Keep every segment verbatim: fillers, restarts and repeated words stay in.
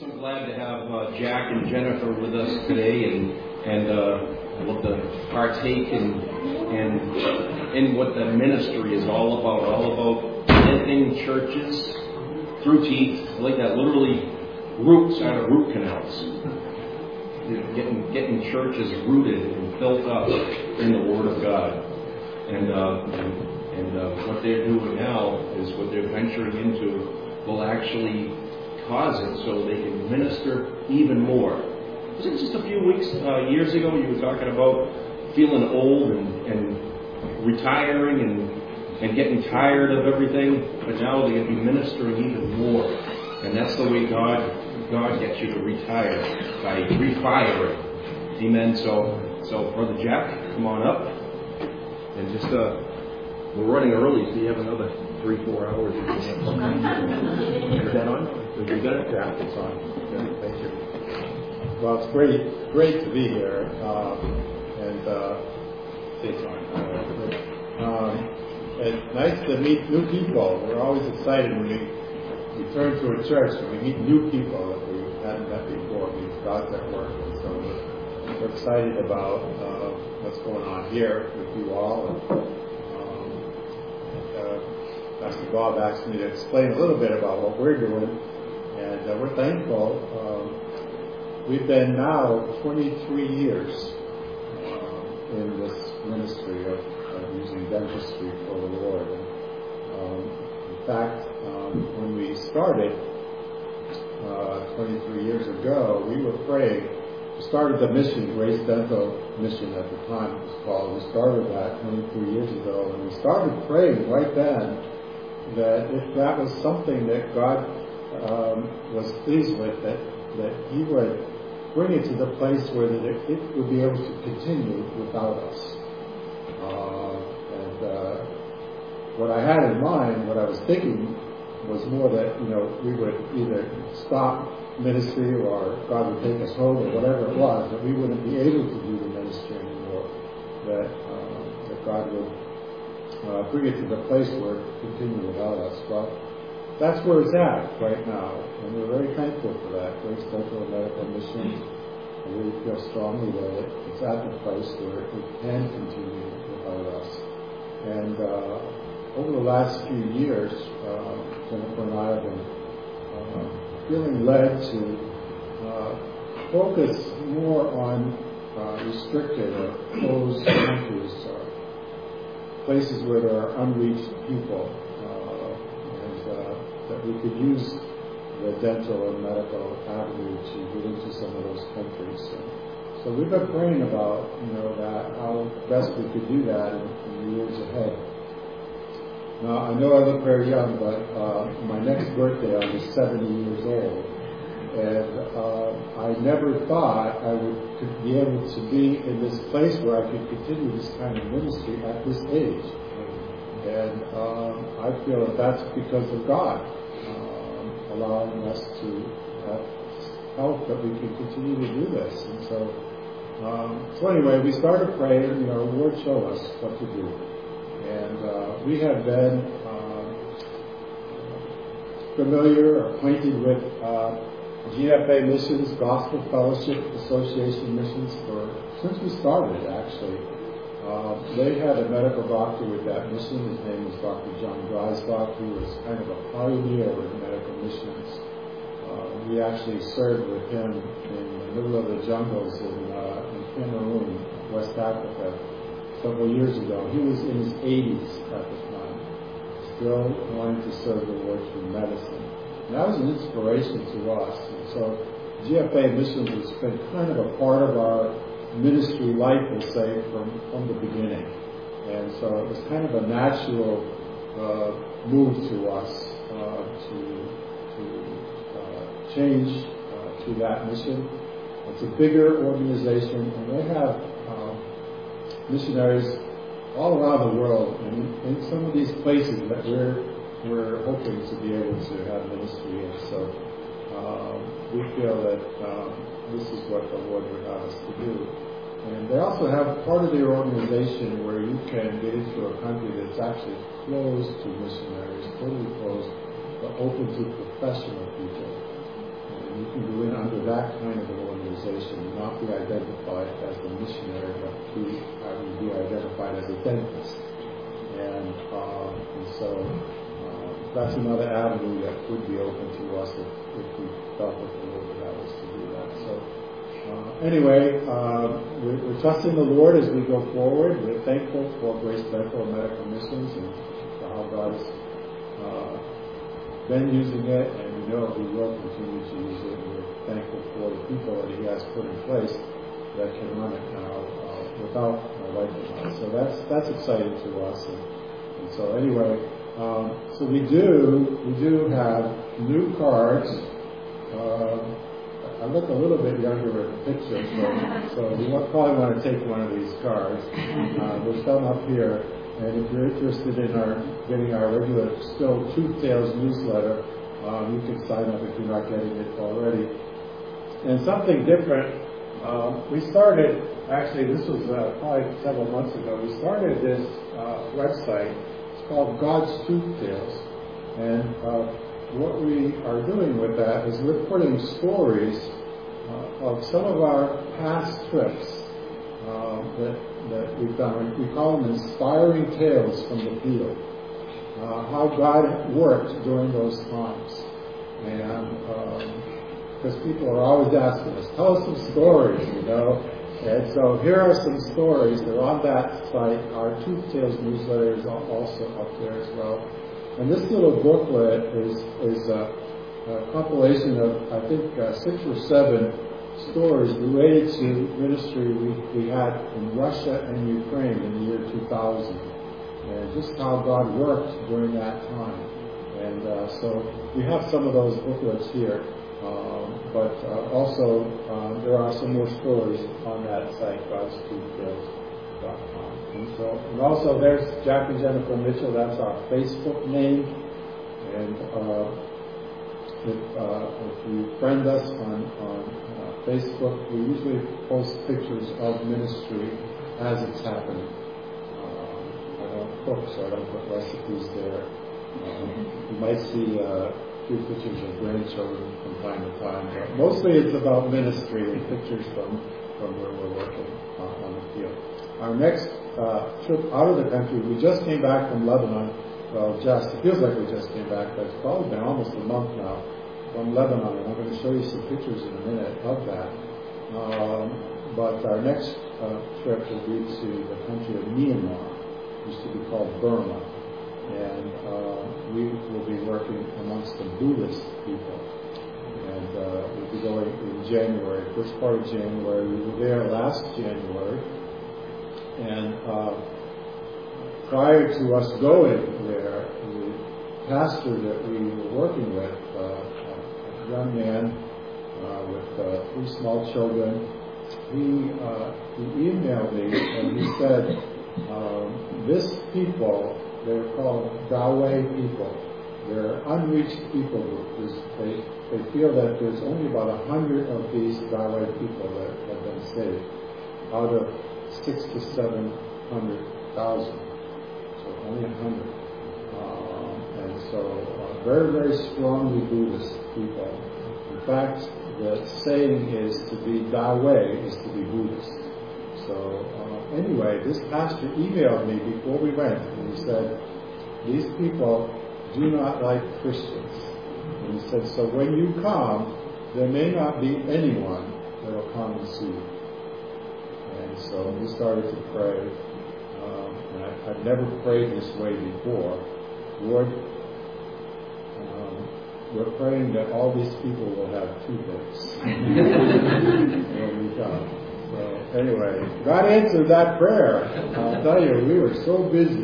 So glad to have uh, Jack and Jennifer with us today, and and uh, I'd love to partake in and in what the ministry is all about. All about planting churches through teeth, like that, literally roots out of root canals. You know, getting getting churches rooted and built up in the Word of God, and uh, and, and uh, what they're doing now is what they're venturing into will actually cause it so they can minister even more. Was it just a few weeks, uh, years ago, you were talking about feeling old and, and retiring and, and getting tired of everything, but now they're going to be ministering even more. And that's the way God God gets you to retire, by refiring. Amen. So, so Brother Jack, come on up. And just, uh, we're running early, so you have another three, four hours. Is that on? You got it? Yeah, it's on. Yeah, thank you. Well, it's great, great to be here, um, and uh, it's on. Uh, um, it's nice to meet new people. We're always excited when we return to a church and we meet new people that we hadn't met before. Means God's at work, and so we're, we're excited about uh, what's going on here with you all. And, um, uh, Pastor Bob asked me to explain a little bit about what we're doing. And uh, we're thankful. Um, we've been now twenty-three years uh, in this ministry of, of using dentistry for the Lord. And, um, in fact, um, when we started uh, twenty-three years ago, we were praying. We started the mission, Grace Dental Mission at the time it was called. We started that twenty-three years ago, and we started praying right then that if that was something that God Um, was pleased with, that, that he would bring it to the place where that it, it would be able to continue without us. Uh, and uh, what I had in mind, what I was thinking, was more that, you know, we would either stop ministry or God would take us home or whatever it was, that we wouldn't be able to do the ministry anymore, that, uh, that God would uh, bring it to the place where it could continue without us. Well, that's where it's at right now, and we're very thankful for that. Grace Dental and Medical Mission, I really feel strongly that it's at the place where it can continue without us. And uh, over the last few years, uh, Jennifer and I have been uh, feeling led to uh, focus more on uh, restricted or closed countries, or places where there are unreached people. Uh, that we could use the dental and medical avenue to get into some of those countries. So, so we've been praying about, you know, that how best we could do that in, in the years ahead. Now, I know I look very young, but uh, my next birthday I'll be seventy years old, and uh, I never thought I would could be able to be in this place where I could continue this kind of ministry at this age. And um, I feel that that's because of God um, allowing us to have help that we can continue to do this. And so, um, so anyway, we started praying. You know, the Lord showed us what to do, and uh, we have been um, familiar or acquainted with uh, G F A Missions, Gospel Fellowship Association missions for since we started, actually. Uh, they had a medical doctor with that mission. His name was Doctor John Dreisbach, who was kind of a pioneer in medical missions. Uh, we actually served with him in the middle of the jungles in, uh, in Cameroon, West Africa, several years ago. He was in his eighties at the time, still wanting to serve the Lord through medicine. And that was an inspiration to us. And so G F A Missions has been kind of a part of our ministry life, we'll say, from, from the beginning. And so it was kind of a natural uh, move to us uh, to, to uh, change uh, to that mission. It's a bigger organization, and they have uh, missionaries all around the world, and in some of these places that we're, we're hoping to be able to have ministry in. So uh, we feel that um, this is what the Lord would have us to do. And they also have part of their organization where you can get into a country that's actually closed to missionaries, totally closed, but open to professional people. And you can go that kind of an organization, not be identified as a missionary, but be, uh, be identified as a dentist. And, uh, and so uh, that's another avenue that would be open to us if, if we felt that the Lord would have us to do that. So uh, anyway, uh, we're, we're trusting the Lord as we go forward. We're thankful for Grace Bethel Medical Missions and for how God has uh, been using it, and we know He will continue to use it. And we're thankful for the people that He has put in place that can run it now uh, without my wife and I. So that's that's exciting to us. And, and so anyway, um, so we do we do have new cards. Uh, I look a little bit younger in the picture, so so you probably want to take one of these cards. Uh, there's some up here. And if you're interested in our getting our regular Still Truth Tales newsletter, um, you can sign up if you're not getting it already. And something different, um, we started, actually this was uh, probably several months ago, we started this uh, website. It's called God's Truth Tales. And uh, what we are doing with that is we're putting stories uh, of some of our past trips uh, that that we've done. We call them inspiring tales from the field. Uh, how God worked during those times. And because um, people are always asking us, tell us some stories, you know. And so here are some stories. They're on that site. Our Truth Tales newsletter is also up there as well. And this little booklet is, is a, a compilation of, I think, uh, six or seven stories related to ministry we, we had in Russia and Ukraine in the year two thousand, and just how God worked during that time. And uh, so we have some of those booklets here, um, but uh, also uh, there are some more stories on that site, gods truth tales dot com. And so, and also there's Jack and Jennifer Mitchell. That's our Facebook name, and uh, if, uh, if you friend us on on Facebook, we usually post pictures of ministry as it's happening. Um, I don't cook, so I don't put recipes there. Um, you might see uh, a few pictures of grandchildren from time to time, but mostly it's about ministry and pictures from, from where we're working uh, on the field. Our next uh, trip out of the country, we just came back from Lebanon. Well, just, it feels like we just came back, but it's probably been almost a month now. From Lebanon, and I'm going to show you some pictures in a minute of that. Um, but our next uh, trip will be to the country of Myanmar, used to be called Burma, and uh, we will be working amongst the Buddhist people. And uh, we'll be going in January, first part of January. We were there last January, and uh, prior to us going there, the pastor that we were working with, uh, young man uh, with uh, three small children, he, uh, he emailed me and he said, um, this people, they're called Dawei people. They're unreached people group. They, they feel that there's only about a hundred of these Dawei people that have been saved out of six to seven hundred thousand. So only a hundred. Um, and so uh, very, very strongly Buddhist people. In fact, the saying is to be Dawei is to be Buddhist. So uh, anyway, this pastor emailed me before we went, and he said, these people do not like Christians. And he said, so when you come, there may not be anyone that will come and see you. And so we started to pray. Um, and I, I've never prayed this way before. Lord, um, we're praying that all these people will have toothaches when we come. So anyway, God answered that prayer. I'll tell you, we were so busy.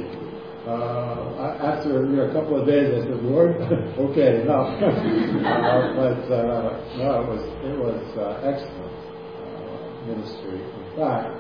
Uh, after you know, a couple of days, I said, Lord, okay, enough. uh, but uh, no, it was it was uh, excellent uh, ministry. In fact,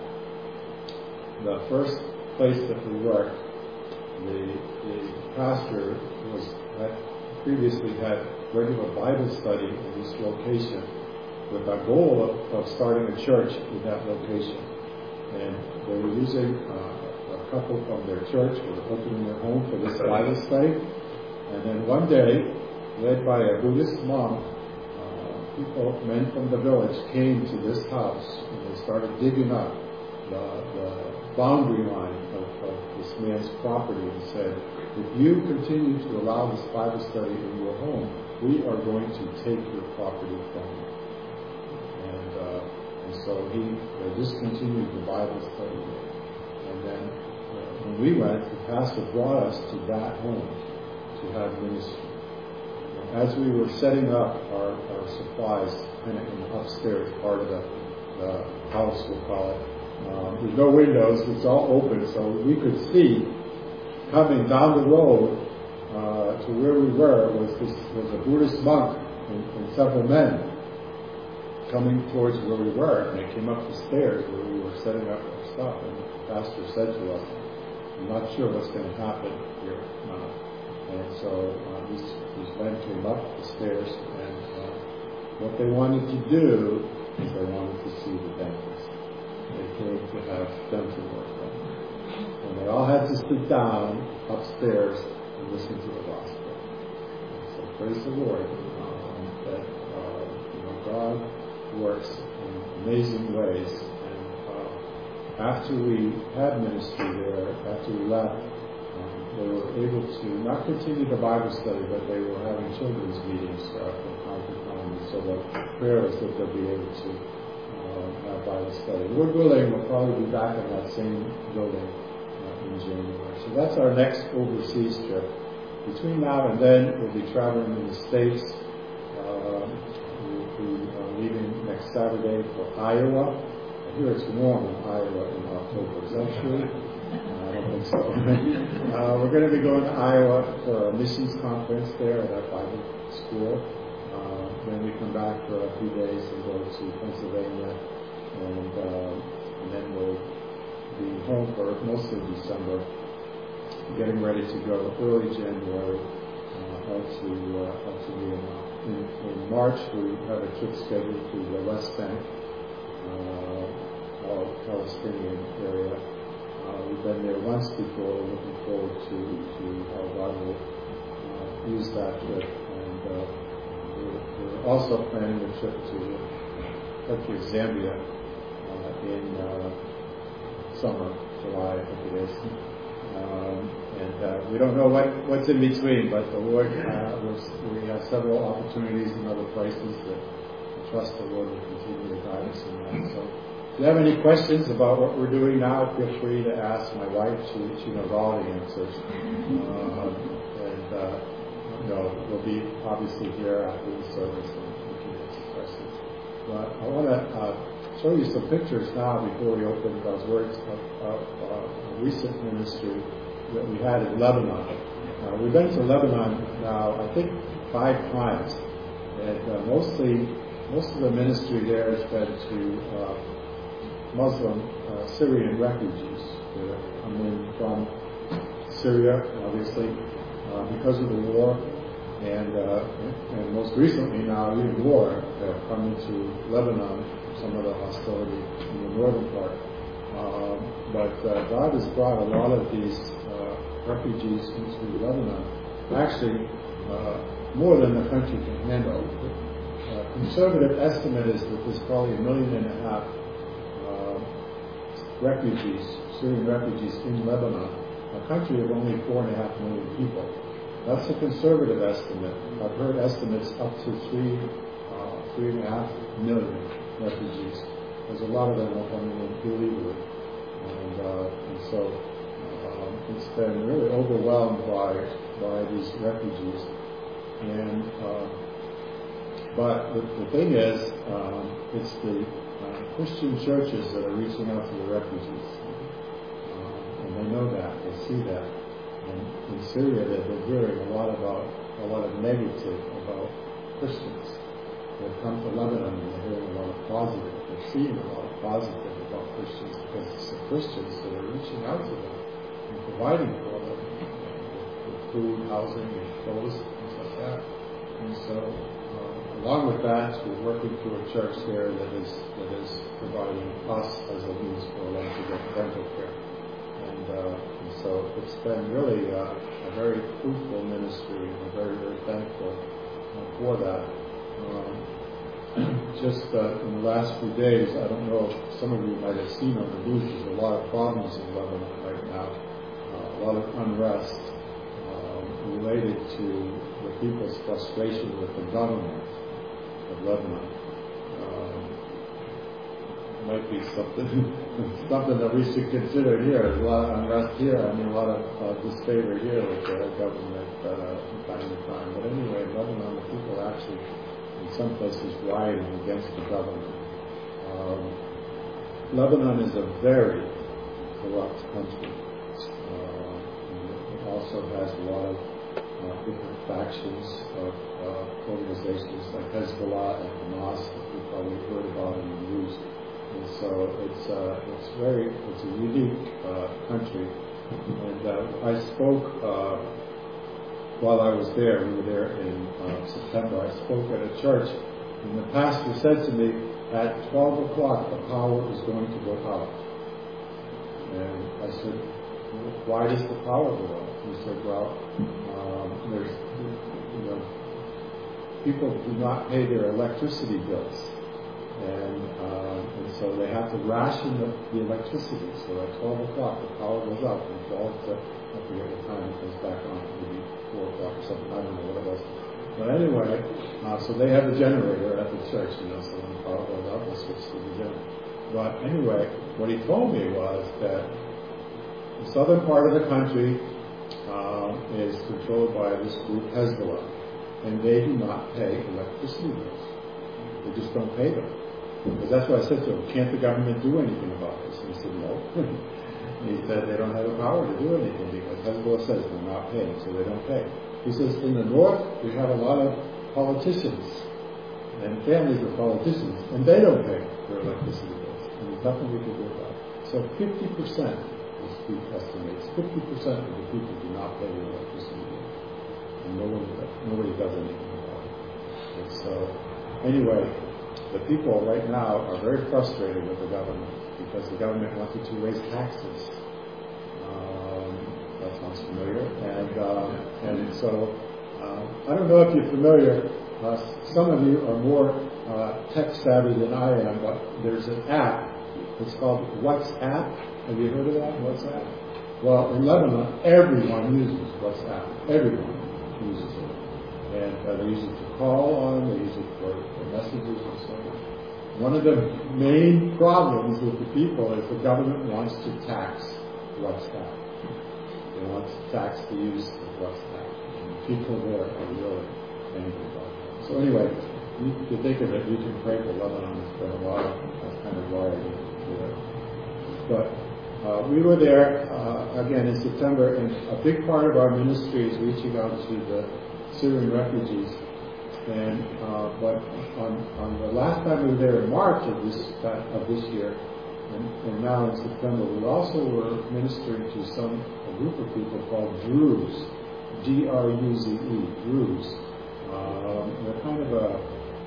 the first place that we worked, the the pastor was had previously had regular Bible study in this location with a goal of, of starting a church in that location, and they were using. Uh, A couple from their church were opening their home for this Bible study. And then one day, led by a Buddhist monk, uh, people, men from the village, came to this house and they started digging up the, the boundary line of, of this man's property and said, if you continue to allow this Bible study in your home, we are going to take your property from you. And, uh, and so he uh, discontinued the Bible study. And then uh, when we went, the pastor brought us to that home to have ministry. As we were setting up our, our supplies kind of in the upstairs part of the, the house, we'll call it, um, there's no windows, it's all open, so we could see coming down the road uh, to where we were was this was a Buddhist monk and, and several men coming towards where we were, and they came up the stairs where we were setting up our stuff, and the pastor said to us, I'm not sure what's going to happen here now. And so uh, these, these men came up the stairs, and uh, what they wanted to do is they wanted to see the dentist. They came to have dental work done. And they all had to sit down upstairs and listen to the gospel. And so praise the Lord um, that uh, you know, God works in amazing ways. And uh, after we had ministry there, after we left, they were able to not continue the Bible study, but they were having children's meetings uh, from time to time. And so the prayer is that they'll be able to uh, have Bible study. Lord willing, we'll probably be back in that same building uh, in January. So that's our next overseas trip. Between now and then, we'll be traveling in the States. Uh, we'll be uh, leaving next Saturday for Iowa. I hear it's warm in Iowa in October. Is that true? I don't think so. uh, we're going to be going to Iowa for a missions conference there at our Bible school. Uh, then we come back for a few days and go to Pennsylvania, and, uh, and then we'll be home for most of December, getting ready to go early January uh, out to uh, out to Vietnam. In, in March, we have a trip scheduled to the West Bank, uh, or Palestinian area. Uh, we've been there once before, looking forward to, to how God will uh, use that trip. And uh, we're, we're also planning a trip to the country of Zambia uh, in uh, summer, July, I think it is. Um, and uh, we don't know what, what's in between, but the Lord, uh, was, we have several opportunities in other places that I trust the Lord will continue to guide us in that. So, if you have any questions about what we're doing now, feel free to ask my wife. She, she knows all the answers. Uh, and, uh, you know, we'll be obviously here after the service and we can answer questions. But I want to uh, show you some pictures now before we open God's Word of, of uh, a recent ministry that we had in Lebanon. Uh, we've been to Lebanon now, I think, five times. And uh, mostly, most of the ministry there has been to uh, Muslim uh, Syrian refugees that are coming from Syria, obviously, uh, because of the war, and uh, and most recently now even war that have come into Lebanon, some of the hostility in the northern part. Um, but uh, God has brought a lot of these uh, refugees into Lebanon. Actually, uh, more than the country can handle. Uh, conservative estimate is that there's probably a million and a half refugees, Syrian refugees in Lebanon, a country of only four and a half million people. That's a conservative estimate. I've heard estimates up to three, uh, three and a half million refugees. There's a lot of them are coming in illegally, and, uh, and so um, it's been really overwhelmed by by these refugees. And uh, but the, the thing is, um, it's the Uh, Christian churches that are reaching out to the refugees, uh, and they know that, they see that. And in Syria, they've been hearing a lot about a lot of negative about Christians. They've come to Lebanon and they're hearing a lot of positive. They're seeing a lot of positive about Christians because it's the Christians that are reaching out to them and providing for them with food, housing, and clothes, things like that. And so. Along with that, we're working through a church there that is that is providing us as a means for them to get dental care, and, uh, and so it's been really uh, a very fruitful ministry, and we're very very thankful uh, for that. Um, just uh, in the last few days, I don't know if some of you might have seen on the news, there's a lot of problems in Lebanon right now, uh, a lot of unrest um, related to the people's frustration with the government of Lebanon. Um, might be something something that we should consider here. There's a lot of unrest here. I mean, a lot of uh, disfavor here with the government uh, from time to time. But anyway, in Lebanon, the people are actually, in some places, rioting against the government. Um, Lebanon is a very corrupt country. Uh, it also has a lot of uh, different factions of uh, organizations like Hezbollah and Hamas that you probably heard about in the news. And so it's uh, it's very it's a unique uh, country. And uh, I spoke uh, while I was there. We were there in uh, September. I spoke at a church, and the pastor said to me, "At twelve o'clock, the power is going to go out." And I said, "Why does the power go out?" He said, "Well, um, there's you know people do not pay their electricity bills." And, um, and so they have to ration the, the electricity. So at twelve o'clock, the power goes up, and twelve to, I forget what time it goes back on, maybe four o'clock or something, I don't know what it was. But anyway, uh, so they have a generator at the church, you know, so when the power goes up, they'll switch to the generator. But anyway, what he told me was that the southern part of the country um, is controlled by this group, Hezbollah, and they do not pay electricity bills. They just don't pay them. Because that's what I said to him, can't the government do anything about this? And he said, no. And he said they don't have the power to do anything because Hezbollah says they're not paying, so they don't pay. He says, in the north, we have a lot of politicians and families of politicians, and they don't pay their electricity bills. And there's nothing we can do about it. So fifty percent, this group estimates, fifty percent of the people do not pay their electricity bills. And nobody, nobody does anything about it. And so, anyway, the people right now are very frustrated with the government because the government wanted to raise taxes. Um, that sounds familiar. And um, and so uh, I don't know if you're familiar. Uh, some of you are more uh, tech savvy than I am, but there's an app. It's called WhatsApp. Have you heard of that? WhatsApp. Well, in Lebanon, everyone uses WhatsApp. Everyone uses it. And uh, they use it to call on, they use it for, for messages and so on. One of the main problems with the people is the government wants to tax WhatsApp. They want to tax the use of WhatsApp. And people there are really angry about that. So anyway, you can think of it, you can pray for Lebanon. It's been a while. That's kind of wired into it. But uh, we were there, uh, again, in September, and a big part of our ministry is reaching out to the Syrian refugees, and uh, but on, on the last time we were there in March of this of this year, and, and now in September, we also were ministering to some a group of people called Druze, D R U Z E, Druze. Um, they're kind of a,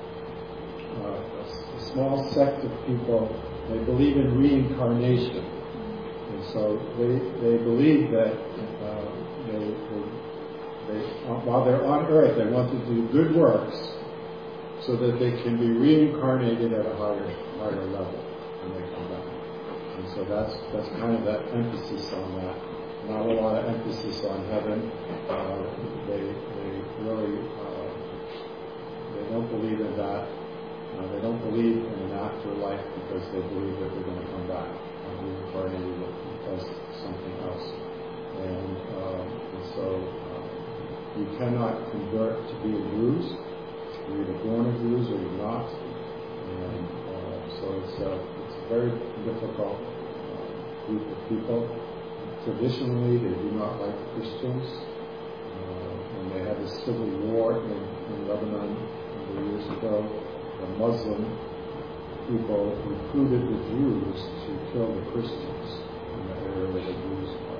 a, a small sect of people. They believe in reincarnation, and so they they believe that uh, they. they They, while they're on earth, they want to do good works so that they can be reincarnated at a higher higher level when they come back. And so that's that's kind of that emphasis on that. Not a lot of emphasis on heaven. Uh, they they really uh, they don't believe in that. Uh, they don't believe in an afterlife because they believe that they're going to come back and reincarnated as something else. And, um, and so. You cannot convert to be a Druze. You're either born a Druze or you're not. And uh, so it's a, it's a very difficult uh, group of people. Traditionally, they do not like Christians. Uh, and they had a civil war in, in Lebanon a number of years ago. The Muslim people recruited the Jews to kill the Christians in the area where the Jews were.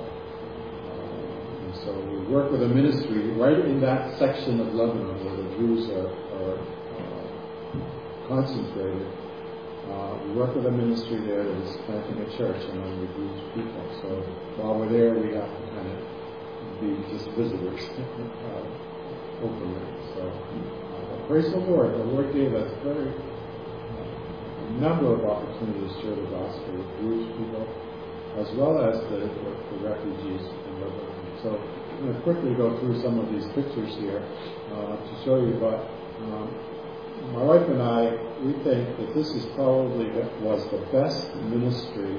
So we work with a ministry right in that section of Lebanon where the Jews are, are uh, concentrated. Uh, we work with a ministry there that is planting a church among the Jewish people. So while we're there, we have to kind of be just visitors uh, openly. So uh, praise the Lord. The Lord gave us very, number of opportunities to share the gospel with Jewish people, as well as the, the, the refugees in Lebanon. So I'm going to quickly go through some of these pictures here uh, to show you, but um, my wife and I, we think that this is probably was the best ministry.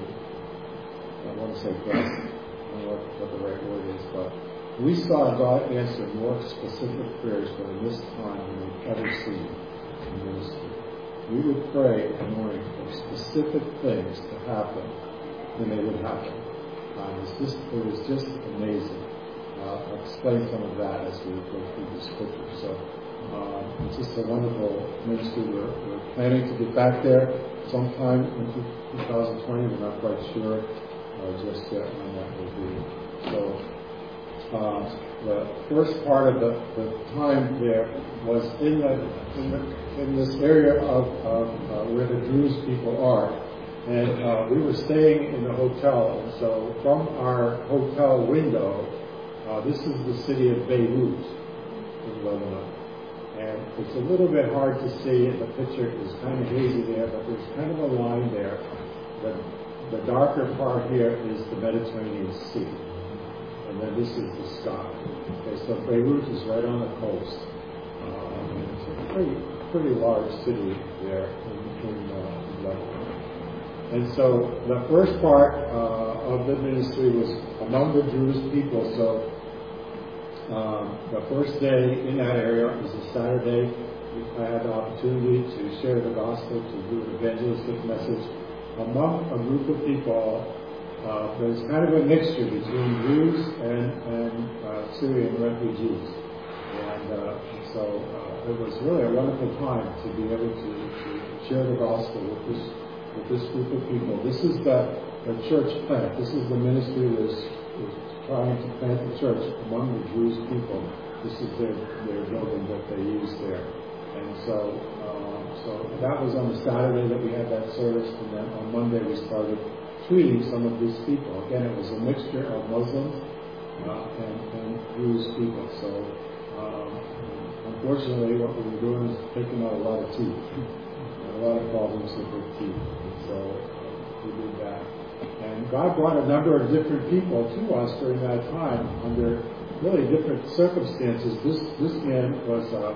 I want to say best, I don't know what, what the right word is, but we saw God answer more specific prayers during this time than we've ever seen in ministry. We would pray in the morning for specific things to happen, and they would happen. Uh, it, was just, it was just amazing. Uh, I'll explain some of that as we go through the scripture. So uh, it's just a wonderful ministry. We're, we're planning to get back there sometime in two thousand twenty. We're not quite sure uh, just yet when that will be. So uh, the first part of the, the time there was in the in, the, in this area of, of uh, where the Jewish people are. And uh, we were staying in the hotel, and so from our hotel window, uh, this is the city of Beirut in Lebanon. And it's a little bit hard to see in the picture. It's kind of hazy there, but there's kind of a line there. The, the darker part here is the Mediterranean Sea. And then this is the sky. Okay, so Beirut is right on the coast. Um, and it's a pretty, pretty large city there in, in, uh, in Lebanon. And so the first part uh, of the ministry was among the Jewish people. So um, the first day in that area was a Saturday. I had the opportunity to share the gospel, to do an evangelistic message among a group of people. Uh, there's kind of a mixture between Jews and, and uh, Syrian refugees. And uh, so uh, it was really a wonderful time to be able to, to share the gospel with this with this group of people. This is the, the church plant. This is the ministry that is, is trying to plant the church among the Jewish people. This is their, their building that they use there. And so um, so that was on the Saturday that we had that service, and then on Monday we started treating some of these people. Again, it was a mixture of Muslims uh, and, and Jewish people. So um, unfortunately what we were doing is taking out a lot of teeth. A lot of problems with their teeth. And so uh, we did that. And God brought a number of different people to us during that time under really different circumstances. This this man was uh,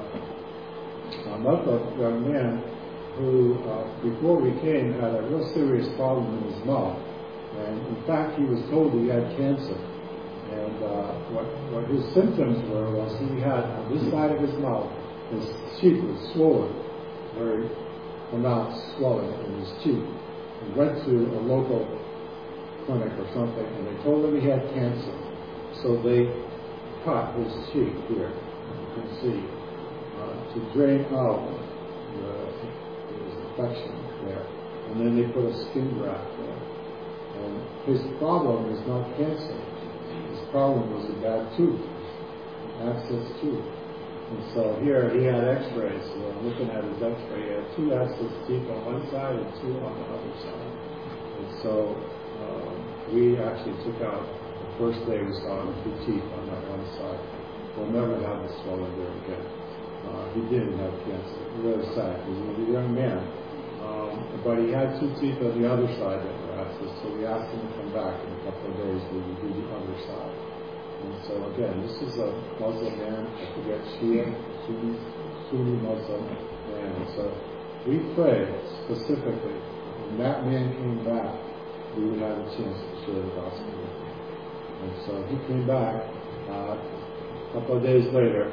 a Muslim young man who, uh, before we came, had a real serious problem in his mouth. And in fact, he was told he had cancer. And uh, what, what his symptoms were was he had, on this side of his mouth, his cheek was swollen, very pronounced swelling in his cheek. He went to a local clinic or something, and they told him he had cancer. So they cut his cheek here, you can see, uh, to drain out the, his infection there. And then they put a skin graft there. And his problem was not cancer. His problem was a bad tooth, an abscess tooth. And so here he had x-rays. So I'm looking at his x-ray. He had two abscess teeth on one side and two on the other side. And so um, we actually took out, the first day we saw him, two teeth on that one side. We'll never have the swelling there again. Uh, he didn't have cancer. Really sad. He was a young man. Um, but he had two teeth on the other side that were abscess. So we asked him to come back in a couple of days. We would do the other side. And so again, this is a Muslim man, I forget, Shia, Sunni, Sunni Muslim man. So we prayed specifically, when that man came back, we would have a chance to share the gospel with him. And so he came back uh, a couple of days later,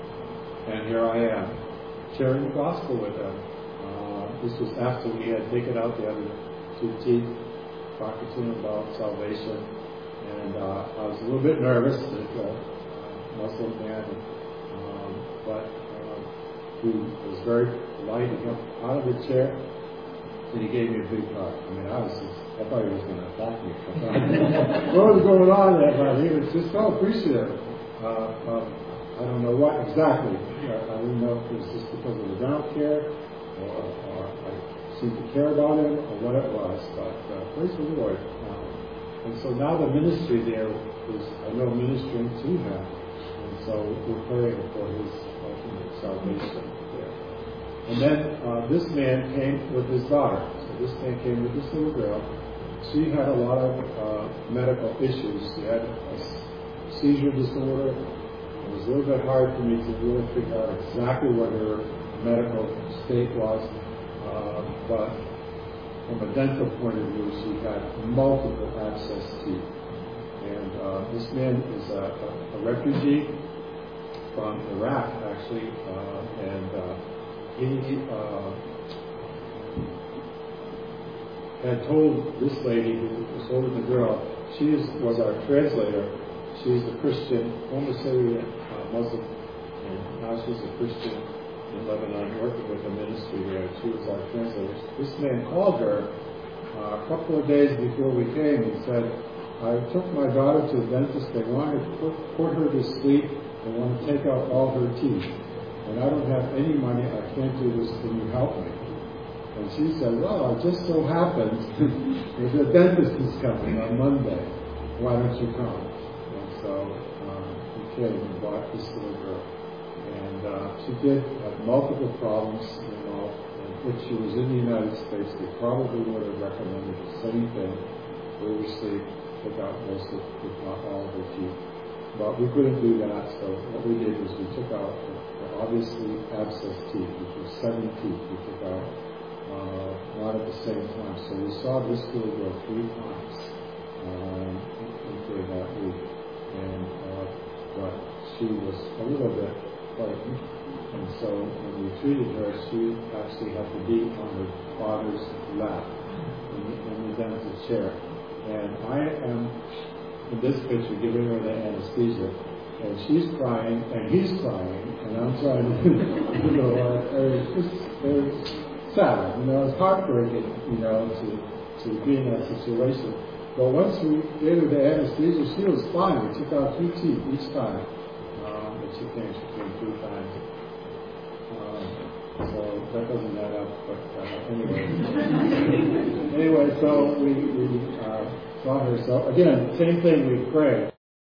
and here I am, sharing the gospel with him. Uh, this was after we had taken out the other two teeth, talking to him about salvation. And uh, I was a little bit nervous, that uh, Muslim man, um, but uh, he was very polite. He got out of the chair, and he gave me a big hug. I mean, I was just, I thought he was going to attack me. What was going on there? But he was just so appreciative. Uh, um, I don't know what exactly. I don't know if it was just because of the dental care, or, or I seemed to care about him, or what it was. But uh, praise the Lord. Um, And so now the ministry there is, I know, ministering to him. And so we're praying for his ultimate salvation there. And then uh, this man came with his daughter. So this man came with this little girl. She had a lot of uh, medical issues. She had a seizure disorder. It was a little bit hard for me to really figure out exactly what her medical state was, uh, but from a dental point of view, she had multiple abscess teeth. And uh, this man is a, a, a refugee from Iraq, actually, uh, and uh, he uh, had told this lady who was holding the girl, she is, was our translator. She's a Christian, former Syrian uh, Muslim, and now she's a Christian in Lebanon, working with a ministry there. She was our translator. This man called her uh, a couple of days before we came and said, I took my daughter to the dentist. They wanted to put, put her to sleep. They want to take out all her teeth. And I don't have any money. I can't do this. Can you help me? And she said, well, it just so happens there's a dentist is coming on Monday. Why don't you come? And so um, he came and brought this little girl. And uh, she did have multiple problems, you know. And if she was in the United States, they probably would have recommended the same thing. Oversleep, took out most of, if not all of her teeth. But we couldn't do that, so what we did was we took out the, the obviously abscess teeth, which was seven teeth. We took out uh, not at the same time. So we saw this little girl three times um, during that week. And uh, but she was a little bit frightened. And so when we treated her, she actually had to be on her father's lap in the, in the dental chair. And I am, in this picture, giving her the anesthesia. And she's crying, and he's crying, and I'm trying to, you know, uh, it's just it's sad, you know, it's heartbreaking, you know, to, to be in that situation. But once we gave her the anesthesia, she was fine. We took out two teeth each time. Um, and she came, she came three times. Um, so that doesn't add up, but uh, anyway. anyway, so we, we uh, saw her. So again, same thing, we pray.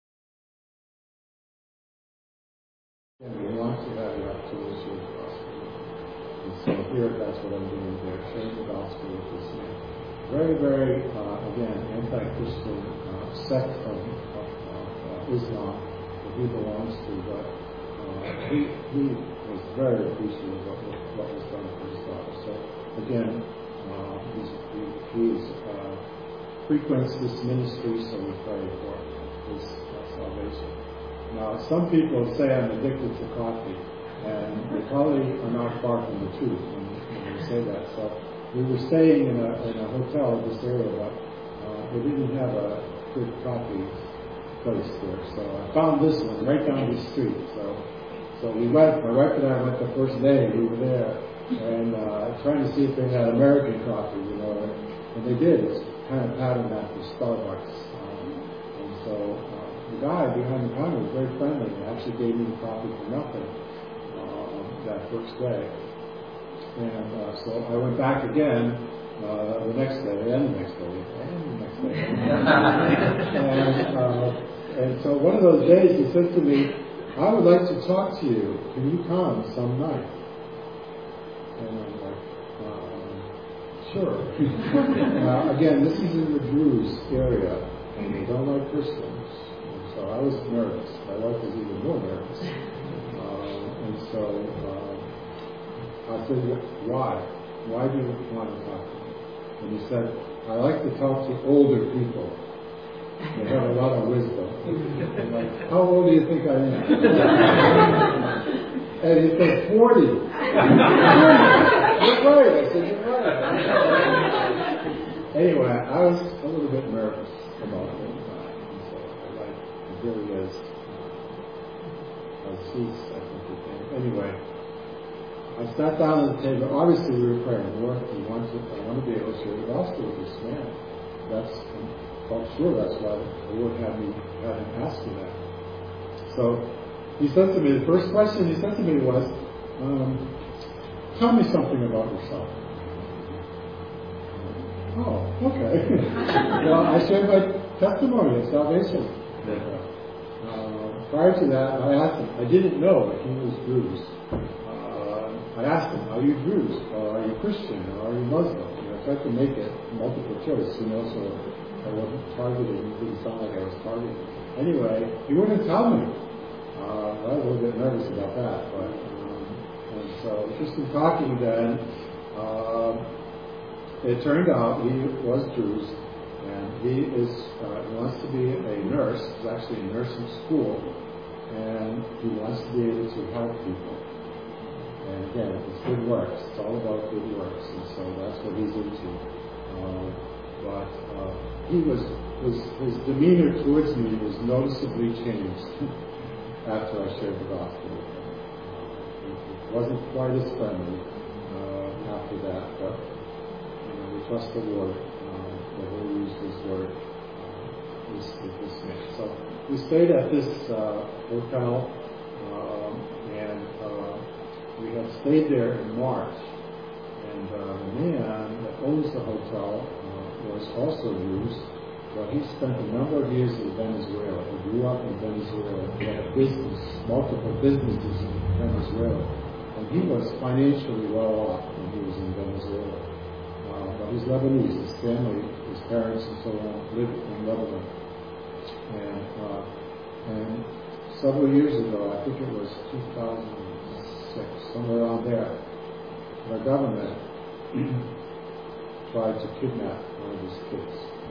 And we want to have the opportunity to share the gospel. And so here, that's what I'm doing there, sharing the gospel with this man. Very, very, uh, again, anti-Christian uh, sect of, of uh, Islam that he belongs to, but uh, he, he was very appreciative of what, what was done for his daughter. So again, uh, he's, he, he is, uh, frequents this ministry, so we pray for his uh, salvation. Now, some people say I'm addicted to coffee, and they probably are not far from the truth when, when they say that. So we were staying in a, in a hotel in this area, but uh, they didn't have a good coffee place there. So I found this one right down the street. So so we went, my wife and I went the first day, we were there, and uh, trying to see if they had American coffee, you know, and, and they did. It's kind of patterned after Starbucks. Um, and so uh, the guy behind the counter was very friendly and actually gave me the coffee for nothing uh, that first day. And uh, so I went back again uh, the next day, and the next day, and the next day. and, uh, and so one of those days he said to me, I would like to talk to you. Can you come some night? And I'm like, um, sure. uh, again, this is in the Druze area, and they don't like Christians. And so I was nervous. My wife was even more nervous. Uh, and so uh, I said, why? Why do you want to talk to me? And he said, I like to talk to older people. They have a lot of wisdom. I'm like, how old do you think I am? And he said, forty. You're right. I said, you're right. Anyway, I was a little bit nervous about it. And so I like, it really is. Uh, she's, I think, the thing. Anyway, I sat down at the table. Obviously, we were praying. Lord, we want to, I want to be able to share the gospel with this man. That's, I'm sure that's why the Lord had me had him ask me that. So he said to me, the first question he said to me was, um, tell me something about yourself. Oh, okay. Well, I shared my testimony of salvation. Uh, prior to that, I asked him, I didn't know that he was Druze. Uh, I asked him, are you Druze? Or are you Christian? Or are you Muslim? You know, tried to make it multiple choice, you know, so I wasn't targeted. It didn't sound like I was targeted. Anyway, he wouldn't tell me. Uh, I was a little bit nervous about that, but um, and so just in talking then, uh, it turned out he was Druze, and he is uh, wants to be a nurse. He's actually in nursing school, and he wants to be able to help people. And again, it's good works. It's all about good works, and so that's what he's into. Um, but uh, he was, was his demeanor towards me was noticeably changed after I shared the gospel with him. It wasn't quite as friendly uh, after that, but you know, we trust the Lord uh, that He'll use His word uh, this, with this man. So we stayed at this uh, hotel, um, and. Uh, We had stayed there in March, and uh, the man that owns the hotel uh, was also Druze, but he spent a number of years in Venezuela. He grew up in Venezuela. He had a business, multiple businesses in Venezuela, and he was financially well off when he was in Venezuela. Uh, but he's Lebanese. His family, his parents, and so on lived in Lebanon. And, uh, and several years ago, I think it was two thousand. Somewhere around there, the government tried to kidnap one of his kids.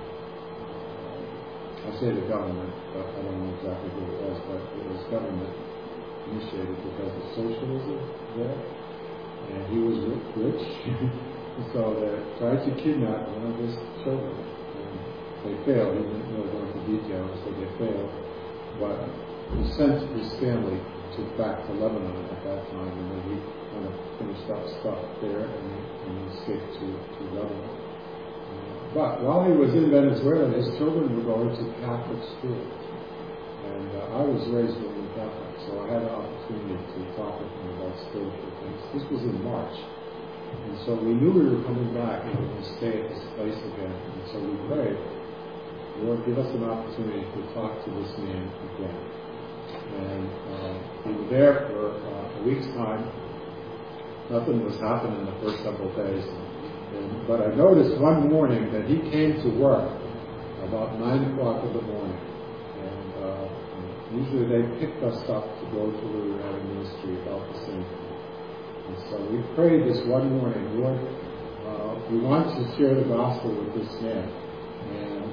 Uh, I say the government, but I don't know exactly who it was, but it was government initiated because of socialism there, and he was rich, so they tried to kidnap one of his children. And they failed. He didn't really go into details, so they failed, but he sent his family to back to Lebanon at that time, and then he kind of finished up stuff there and, and escaped to, to Lebanon. Uh, but while he was in Venezuela, his children were going to Catholic school, and uh, I was raised Roman Catholic, so I had an opportunity to talk with him about spiritual things. This was in March, and so we knew we were coming back and we were going to stay at this place again, and so we prayed, Lord, give us an opportunity to talk to this man again. And uh, we were there for uh, a week's time. Nothing was happening the first several days. And, but I noticed one morning that he came to work about nine o'clock in the morning. And uh, usually they picked us up to go to where we were having ministry about the same time. And so we prayed this one morning, Lord, uh, we want to share the gospel with this man. And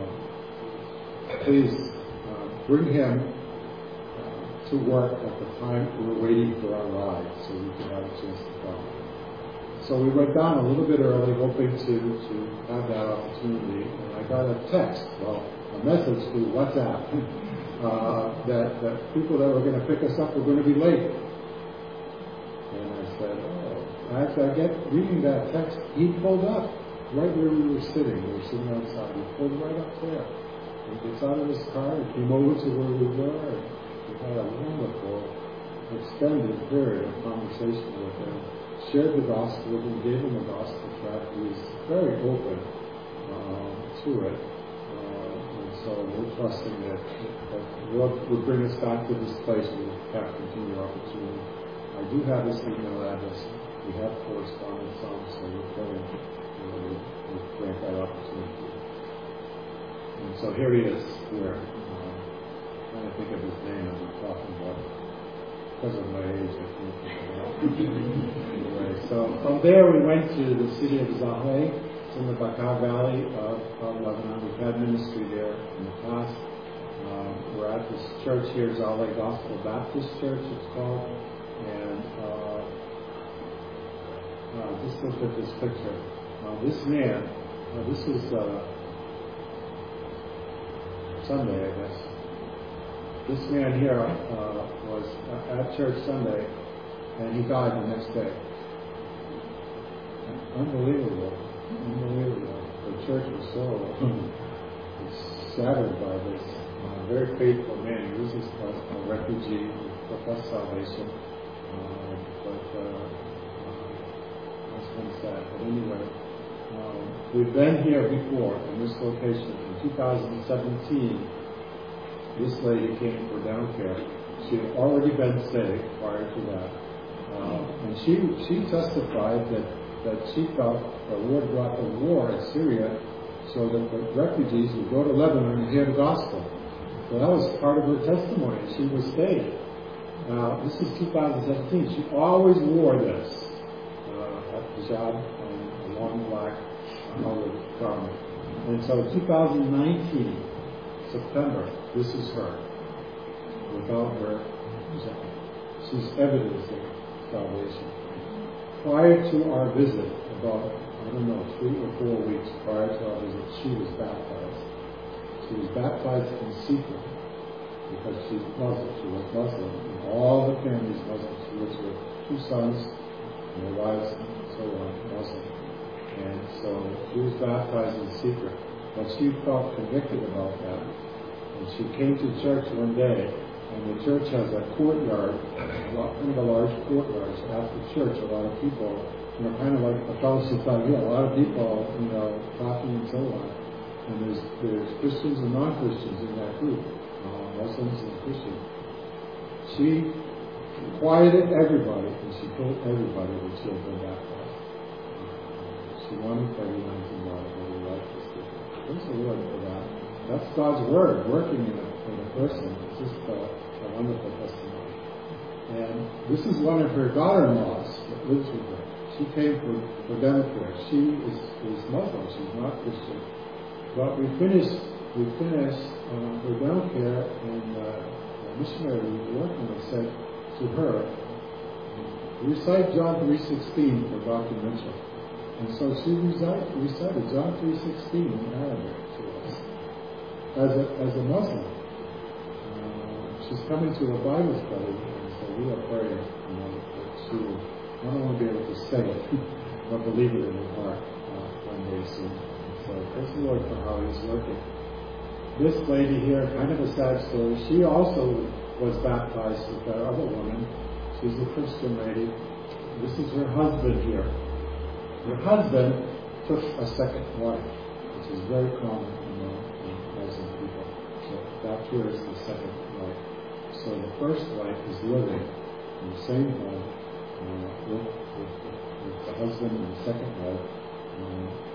uh, please uh, bring him to work at the time we were waiting for our ride so we could have a chance to come. So we went down a little bit early, hoping to, to have that opportunity, and I got a text, well, a message through WhatsApp, uh, that, that people that were going to pick us up were going to be late. And I said, oh, as I get reading that text, he pulled up right where we were sitting. We were sitting outside. He pulled right up there. He gets out of his car and came over to where we were. And we had a wonderful, extended period of conversation with him, shared the gospel with him, gave him the gospel tract. He was very open uh, to it. Uh, and so we're trusting that, that the Lord will bring us back to this place where we have continued opportunity. I do have his email address. We have correspondence on, so we're praying you know, we, we grant that opportunity. And so here he is here. Trying to think of his name as we're talking about. Because of my age, I can't think of it. Anyway, so from there we went to the city of Zahle. It's in the Bekaa Valley of, of Lebanon. We've had ministry there in the past. Um, we're at this church here, Zahle Gospel Baptist Church, it's called. And uh, uh, just look at this picture. Uh, this man, uh, this is uh, Sunday, I guess. This man here uh, was at church Sunday, and he died the next day. Unbelievable. Unbelievable. The church was so shattered by this. Uh, very faithful man. He was just a, a refugee who professed salvation. Uh, but uh, uh, that's kind of sad. But anyway, um, we've been here before in this location in two thousand seventeen. This lady came for down care. She had already been saved prior to that. Uh, and she she testified that that she felt the Lord brought the war in Syria so that the refugees would go to Lebanon and hear the gospel. So that was part of her testimony. She was saved. Now, this is two thousand seventeen. She always wore this, uh, a hijab and a long black colored garment. And so two thousand nineteen, September, this is her. Without her, she's evidence of salvation. Prior to our visit, about, I don't know, three or four weeks prior to our visit, she was baptized. She was baptized in secret because she's Muslim. She was Muslim. And all the families Muslim. She was with two sons and their wives and so on, Muslim. And so she was baptized in secret. But she felt convicted about that. And she came to church one day, and the church has a courtyard, kind of a large courtyard. So after church, a lot of people, you know, kind of like a fellowship out here, a lot of people, you know, talking and so on. And there's, there's Christians and non-Christians in that group, uh, Muslims and Christians. She quieted everybody, and she told everybody that she had been baptized. She wanted everyone to know that her life was different. Praise the Lord for that. That's God's word working in a, in a person. It's just a, a wonderful testimony. And this is one of her daughter-in-laws that lives with her. She came for, for dental care. She is, is Muslim. She's not Christian. But we finished, we finished uh, her dental care, and uh, the missionary we were working with said to her, recite John three sixteen for Doctor Mitchell. And so she recited, recited John three sixteen in Arabic to us as a, as a Muslim. Uh, she's coming to a Bible study, and so we are praying, you know, that she will not only be able to say it, but believe it in her heart uh, one day soon. So praise the Lord for how He's working. This lady here, kind of a sad story. She also was baptized with that other woman. She's a Christian lady. This is her husband here. Her husband took a second wife, which is very common among Muslim people. So that here is the second wife. So the first wife is living in the same home uh, with, with, with the husband and the second wife. Uh,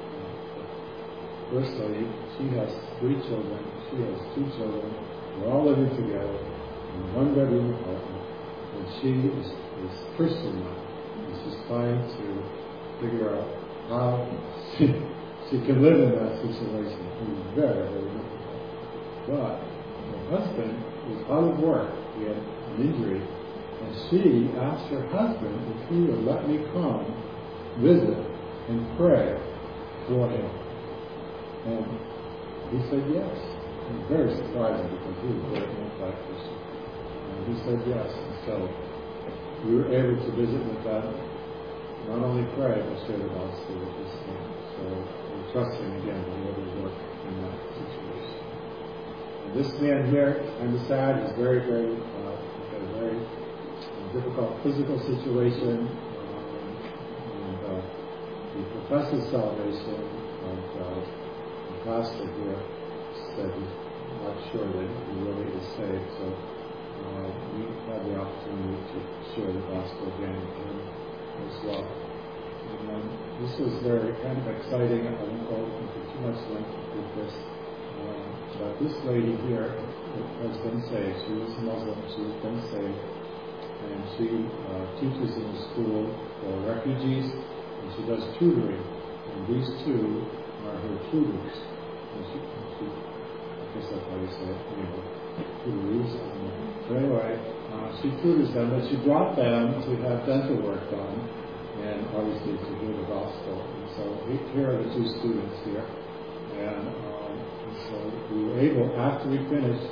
First lady, she has three children, she has two children, they're all living together in one bedroom apartment, and she is, is Christian now, and she's trying to figure out how she, she can live in that situation. It's very, very difficult. But her husband was out of work, he had an injury, and she asked her husband if he would let me come visit and pray for him. And he said yes. It was very surprising because he was very anti-Christian. And he said yes. And so we were able to visit with them, not only pray, but share the gospel with this man. So we're trusting again the Lord will work in that situation. And this man here, I'm sad, is very, very, uh, got a very uh, difficult physical situation. Um, and uh, he professes salvation. And, uh, pastor here said he's not sure that he really is saved, so uh, we had the opportunity to share the gospel again with him as well. And um, this was very kind of exciting. I won't go into too much length with this, uh, but this lady here has been saved. She was Muslim. She has been saved, and she uh, teaches in a school for refugees, and she does tutoring. And these two are her tutors. And she, she, I guess that's how you say it, anyway, tutors. But anyway, uh, she tutors them, but she brought them to have dental work done, and obviously to hear the gospel. And so here are the two students here. And, um, and so we were able, after we finished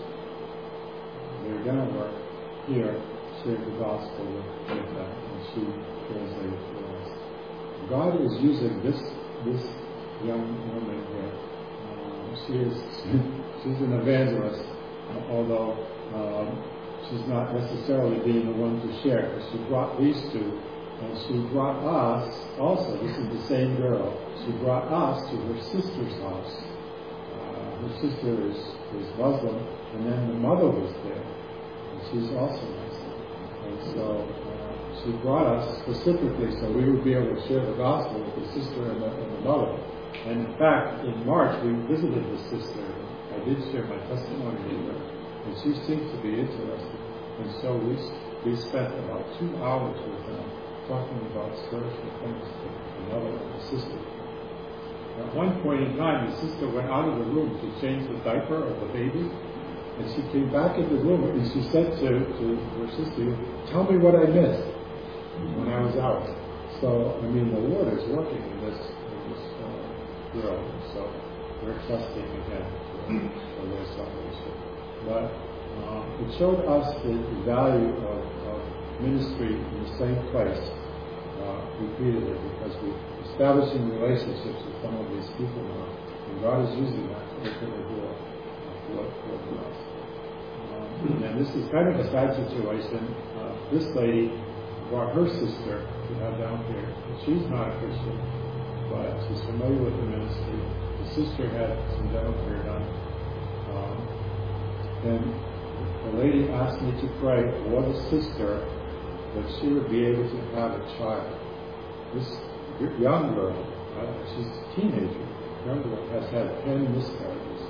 their dental work here, share the gospel with, with them, and she translated for us. God is using this this young woman here. Um, she is she's an evangelist, uh, although um, she's not necessarily being the one to share, because she brought these two, and she brought us also. This is the same girl. She brought us to her sister's house. Uh, her sister is, is Muslim, and then the mother was there, and she's also Muslim. And so uh, she brought us specifically so we would be able to share the gospel with the sister and the, and the mother. And in fact, in March, we visited the sister. I did share my testimony with her, and she seemed to be interested. And so we we spent about two hours with them talking about spiritual things to the mother and the sister. At one point in time, the sister went out of the room to change the diaper of the baby, and she came back in the room and she said to, to her sister, "Tell me what I missed when I was out." So, I mean, the Lord is working in this, in this uh, girl, so we're trusting again for, for their salvation. But um, it showed us the, the value of, of ministry in the same place uh, repeatedly, because we're establishing relationships with some of these people now, and God is using that to open the door for, for us. Um, and this is kind of a sad situation. Uh, this lady brought her sister to have down here. She's not a Christian, but she's familiar with the ministry. The sister had some dental care done. Um, and the lady asked me to pray for the sister that she would be able to have a child. This young girl, uh, she's a teenager, young girl has had ten miscarriages.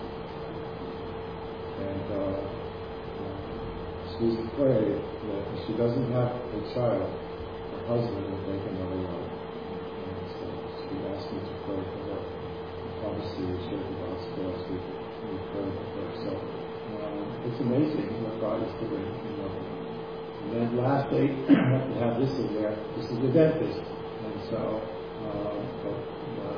And uh, uh, she's afraid that if she doesn't have a child, her husband will take another wife. And so she asked me to pray for her. Obviously, we shared the gospel as we, we prayed for her. So um, it's amazing what God is doing. You know. And then lastly, we have this in there. This is the dentist. And so uh, the, the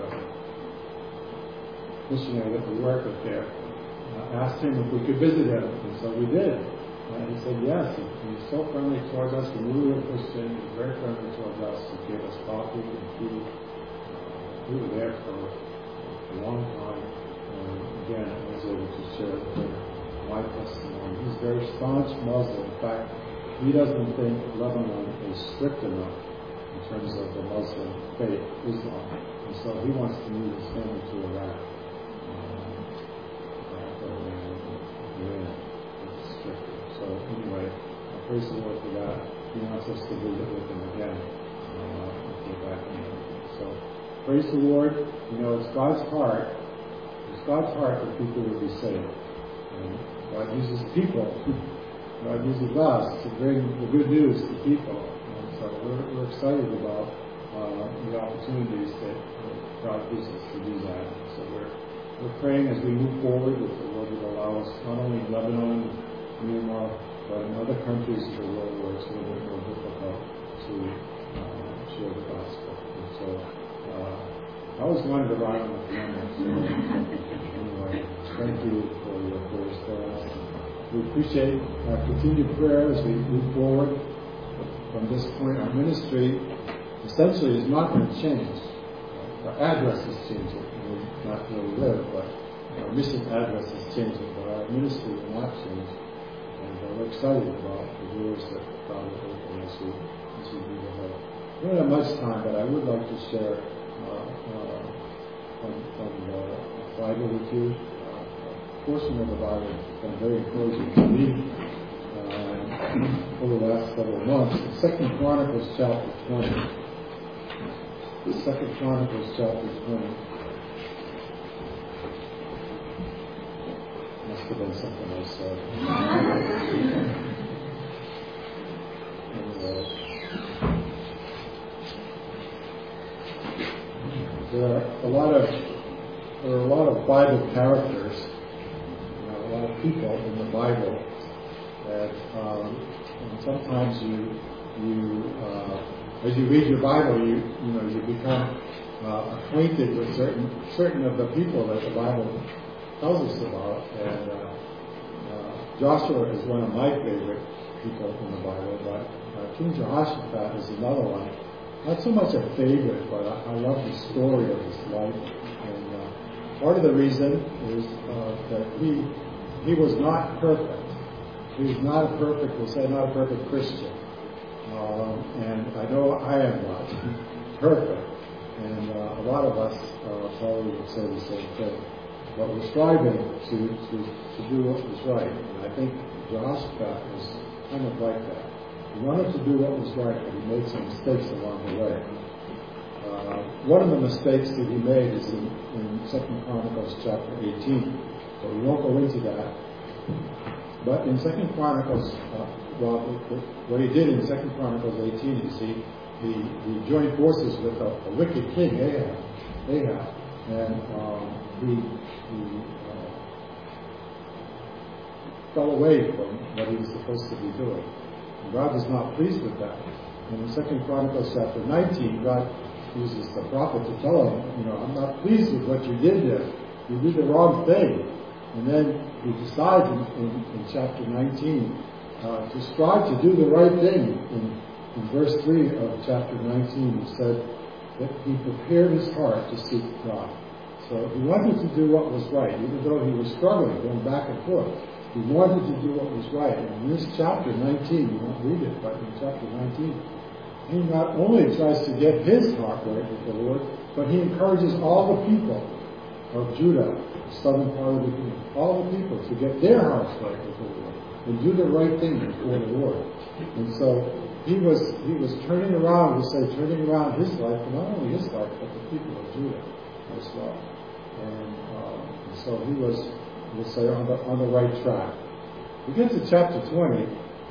missionary that we work with there uh, asked him if we could visit him. And so we did. And he said yes. He, he's so friendly towards us. He knew we were Christian. He was very friendly towards us. He gave us coffee and food. Uh, we were there for a long time. And again, I was able to share with him my testimony. He's very staunch Muslim. In fact, he doesn't think Lebanon is strict enough in terms of the Muslim faith, Islam. And so he wants to move his family to Iraq. Um, Iraq or Iran. It's stricter. So anyway, I praise the Lord for that. He wants us to visit with him again. Uh, and back in so praise the Lord. You know, it's God's heart. It's God's heart that people will be saved. And God uses people. God uses us to bring the good news to people. And so we're, we're excited about uh, the opportunities that God gives us to do that. So we're we're praying as we move forward that the Lord will allow us not only in Lebanon, Myanmar, but in other countries of the world where it's a little bit more difficult to uh, share the gospel. And so uh, I was one to ride on the family. So anyway, thank you for your prayers for us. We appreciate our continued prayer as we move forward from this point. Our ministry essentially is not going to change. Our address is changing. Not where we live, but our mission address is changing, but our ministry will not change. And uh, we're excited about the doors that God will open as we, as we move ahead. We don't have much time, but I would like to share uh, uh, from, from the Bible with you. Uh, a portion of the Bible has been very encouraging to me uh, over the last several months. Second Chronicles chapter twenty. Second Chronicles chapter twenty. Must have been something I said. Anyway. There are a lot of there are a lot of Bible characters, you know, a lot of people in the Bible that um, and sometimes you you uh, as you read your Bible you you know you become uh, acquainted with certain certain of the people that the Bible tells us about, and uh, uh, Joshua is one of my favorite people in the Bible, but uh, King Jehoshaphat is another one. Not so much a favorite, but I, I love the story of his life, and uh, part of the reason is uh, that he he was not perfect. He was not a perfect, we'll say, not a perfect Christian, um, and I know I am not perfect, and uh, a lot of us uh, probably would say the same thing. But we're striving to, to, to do what was right. And I think Jehoshaphat was kind of like that. He wanted to do what was right, but he made some mistakes along the way. Uh, one of the mistakes that he made is in, in Second Chronicles chapter eighteen. So we won't go into that. But in Second Chronicles, uh, well, what he did in Second Chronicles eighteen is he, he, he joined forces with a, a wicked king, Ahab, Ahab and um, he, he uh, fell away from what he was supposed to be doing. And God was not pleased with that. And in Second Chronicles chapter nineteen, God uses the prophet to tell him, you know, I'm not pleased with what you did there. You did the wrong thing. And then he decides in, in, in chapter nineteen uh, to strive to do the right thing. In, in verse three of chapter nineteen, he said that he prepared his heart to seek God. So he wanted to do what was right, even though he was struggling, going back and forth. He wanted to do what was right. And in this chapter nineteen, you won't read it, but in chapter nineteen, he not only tries to get his heart right with the Lord, but he encourages all the people of Judah, the southern part of the kingdom, all the people to get their hearts right with the Lord and do the right thing before the Lord. And so he was he was turning around, we say, turning around his life, and not only his life, but the people of Judah as well. And, uh, and so he was, we'll say, on the on the right track. We get to chapter twenty,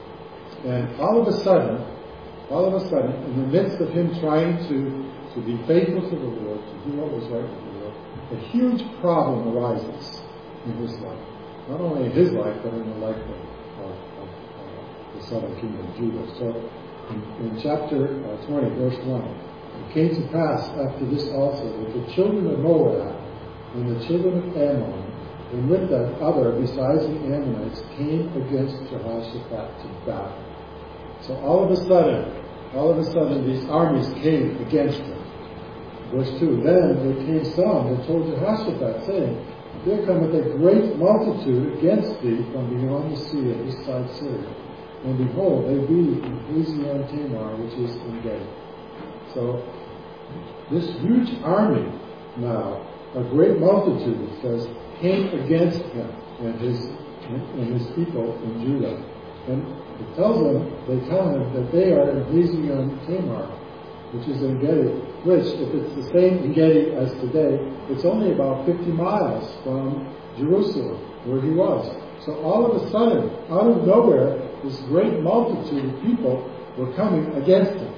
and all of a sudden, all of a sudden, in the midst of him trying to, to be faithful to the Lord, to do what was right with the Lord, a huge problem arises in his life. Not only in his life, but in the life of, of, of uh, the southern kingdom of Judah. So, in, in chapter uh, twenty, verse one, it came to pass after this also that the children of Moab and the children of Ammon, and with that other besides the Ammonites, came against Jehoshaphat to battle. So all of a sudden, all of a sudden, these armies came against him. Verse two, then there came some that told Jehoshaphat, saying, there cometh a great multitude against thee from beyond the sea of this side Syria. And behold, they be in Ezion Tamar, which is in Gedi. So, this huge army now, a great multitude, it says, came against him and his, and his people in Judah. And it tells them, they tell him that they are in Ezion Tamar, which is in Gedi, which, if it's the same in Gedi as today, it's only about fifty miles from Jerusalem, where he was. So all of a sudden, out of nowhere, this great multitude of people were coming against him.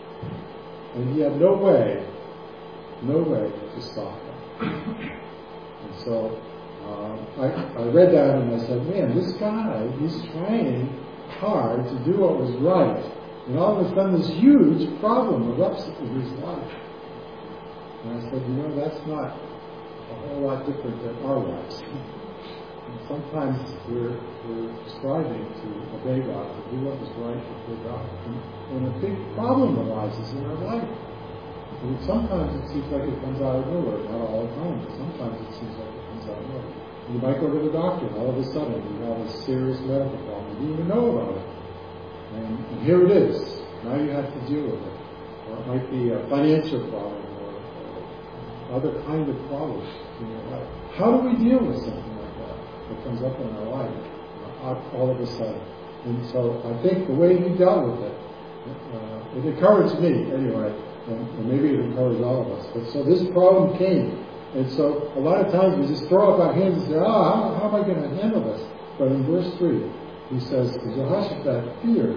And he had no way, no way to stop them. And so, um, I, I read that and I said, man, this guy, he's trying hard to do what was right, and all of a sudden this huge problem erupts in his life. And I said, you know, that's not a whole lot different than our lives. And sometimes we're, we're striving to obey God, to do what is right before God, and, and a big problem arises in our life. And sometimes it seems like it comes out of nowhere, not all the time, but sometimes it seems like it comes out of nowhere. You might go to the doctor, and all of a sudden you have a serious medical problem. You didn't even know about it. And, and here it is. Now you have to deal with it. Or it might be a financial problem or, or other kind of problems in your life. How do we deal with something like that that comes up in our life uh, all of a sudden? And so I think the way he dealt with it, uh, it encouraged me anyway, and, and maybe it encouraged all of us. But so this problem came. And so a lot of times we just throw up our hands and say, oh, how, how am I going to handle this? But in verse three, he says, Jehoshaphat feared.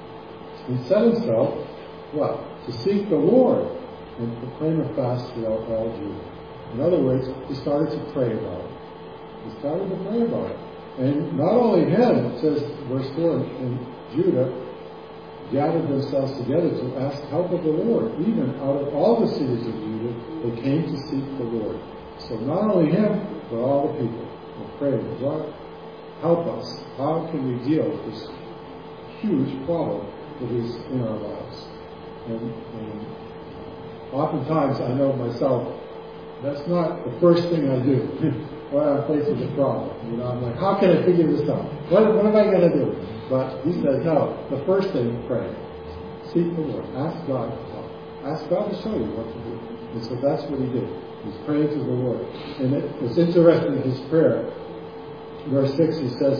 He set himself, what? To seek the Lord and proclaim a fast throughout all Judah. In other words, he started to pray about it. He started to pray about it. And not only him, it says, verse four, in Judah, gathered themselves together to ask help of the Lord. Even out of all the cities of Judah, they came to seek the Lord. So not only him, but all the people were praying, God, help us. How can we deal with this huge problem that is in our lives? And, and oftentimes, I know myself, that's not the first thing I do when I'm faced with a problem. You know, I'm like, how can I figure this out? What, what am I going to do? But he says, no, the first thing, pray. Seek the Lord. Ask God to help. Ask God to show you what to do. And so that's what he did. He's praying to the Lord. And it, it's interesting, his prayer. Verse six, he says,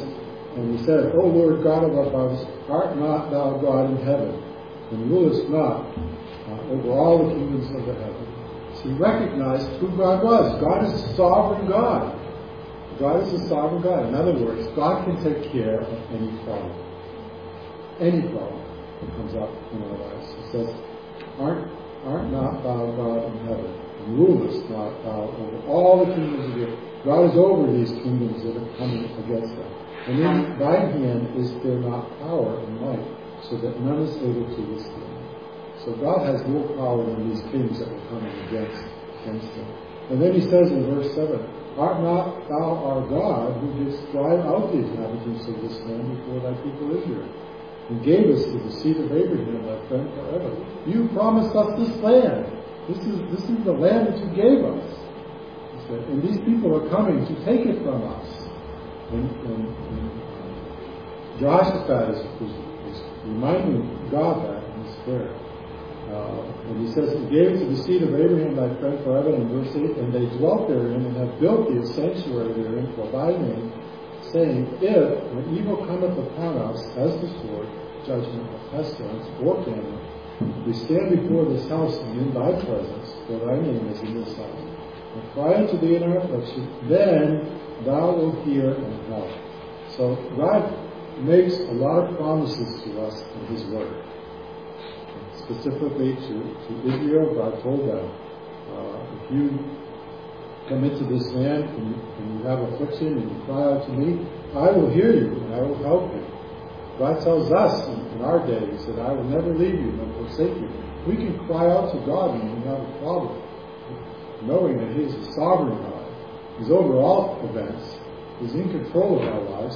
And he said, O Lord God of our fathers, art not thou God in heaven, and rulest not uh, over all the kingdoms of the heaven. So he recognized who God was. God is a sovereign God. God is a sovereign God. In other words, God can take care of any problem. Any problem that comes up in our lives. He says, Art, art not thou God in heaven, and rulest not thou over all the kingdoms of the earth. God is over these kingdoms that are coming against them. And in thy hand is there not power and might, so that none is able to withstand. So God has more power than these kings that were coming against, against him. And then he says in verse seven, Art not thou our God, who didst drive out the inhabitants of this land before thy people Israel, and gave us to the seed of Abraham, thy friend, forever? You promised us this land. This is this is the land that you gave us. He said, and these people are coming to take it from us. And, and, and Jehoshaphat is, is, is reminding God that in his prayer. Uh, and he says, He gave it to the seed of Abraham, thy friend, forever, in verse eight, and they dwelt therein, and have built thee a sanctuary therein for thy name, saying, If, when evil cometh upon us, as the sword, judgment, or pestilence, or famine, we stand before this house and in thy presence, for thy name is in this house, and cry unto thee in our affliction, then thou wilt hear and help. So God makes a lot of promises to us in his word. Specifically to, to Israel, God told them, uh, if you come into this land and you, and you have affliction and you cry out to me, I will hear you and I will help you. God tells us in, in our days that I will never leave you nor forsake you. We can cry out to God when we have a problem, knowing that He is a sovereign God. He's over all events. He's in control of our lives.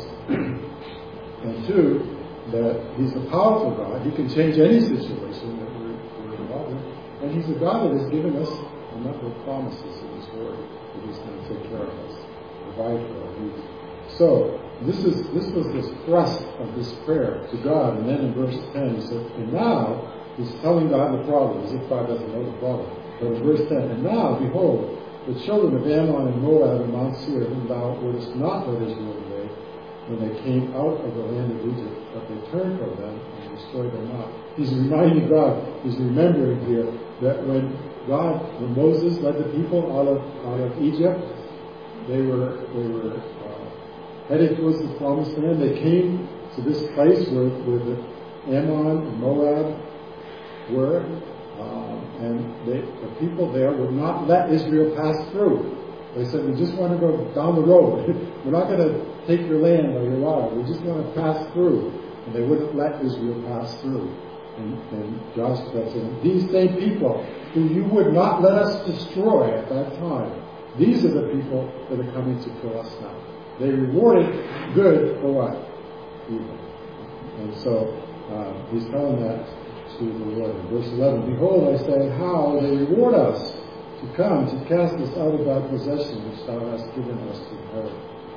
And two, that He's a powerful God. He can change any situation that we're, we're involved in. And He's a God that has given us a number of promises in His Word that He's going to take care of us, provide for our needs. So, this is this was the thrust of this prayer to God. And then in verse ten, he said, and now, he's telling God the problem, as if God doesn't know the problem. But in verse ten, and now, behold, the children of Ammon and Moab and Mount Seir, whom thou wouldest not let Israel away, when they came out of the land of Egypt, but they turned from them and destroyed them not. He's reminding God, he's remembering here, that when God, when Moses led the people out of out of Egypt, they were they were uh, headed towards the promised land. They came to this place where, where the Ammon and Moab were, um, and they, the people there would not let Israel pass through. They said, we just want to go down the road. We're not going to take your land or your water. We just want to pass through. And they wouldn't let Israel pass through. And, and Joshua said, these same people who you would not let us destroy at that time, these are the people that are coming to kill us now. They rewarded good for what? Evil. And so uh, he's telling that to the Lord. In verse eleven, behold, I say, how they reward us to come to cast us out of thy possession which thou hast given us to inherit.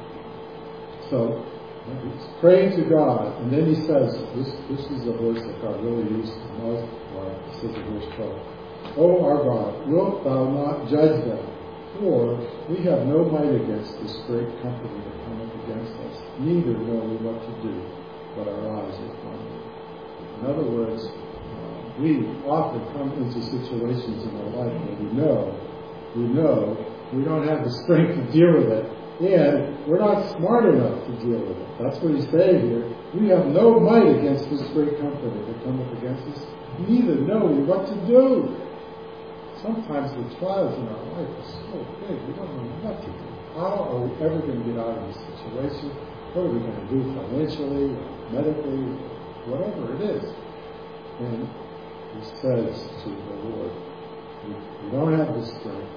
So he's praying to God, and then he says, this this is a verse that God really used in most part. It says in verse twelve, O our God, wilt thou not judge them? For we have no might against this great company that cometh against us, neither know we what to do, but our eyes are upon thee. In other words, uh, we often come into situations in our life where we know, we know we don't have the strength to deal with it, and we're not smart enough to deal with it. That's what he's saying here. We have no might against this great company that cometh against us, neither know we what to do. Sometimes the trials in our life are so big, we don't know what to do. How are we ever going to get out of this situation? What are we going to do financially, medically, whatever it is? And he says to the Lord, we don't have the strength,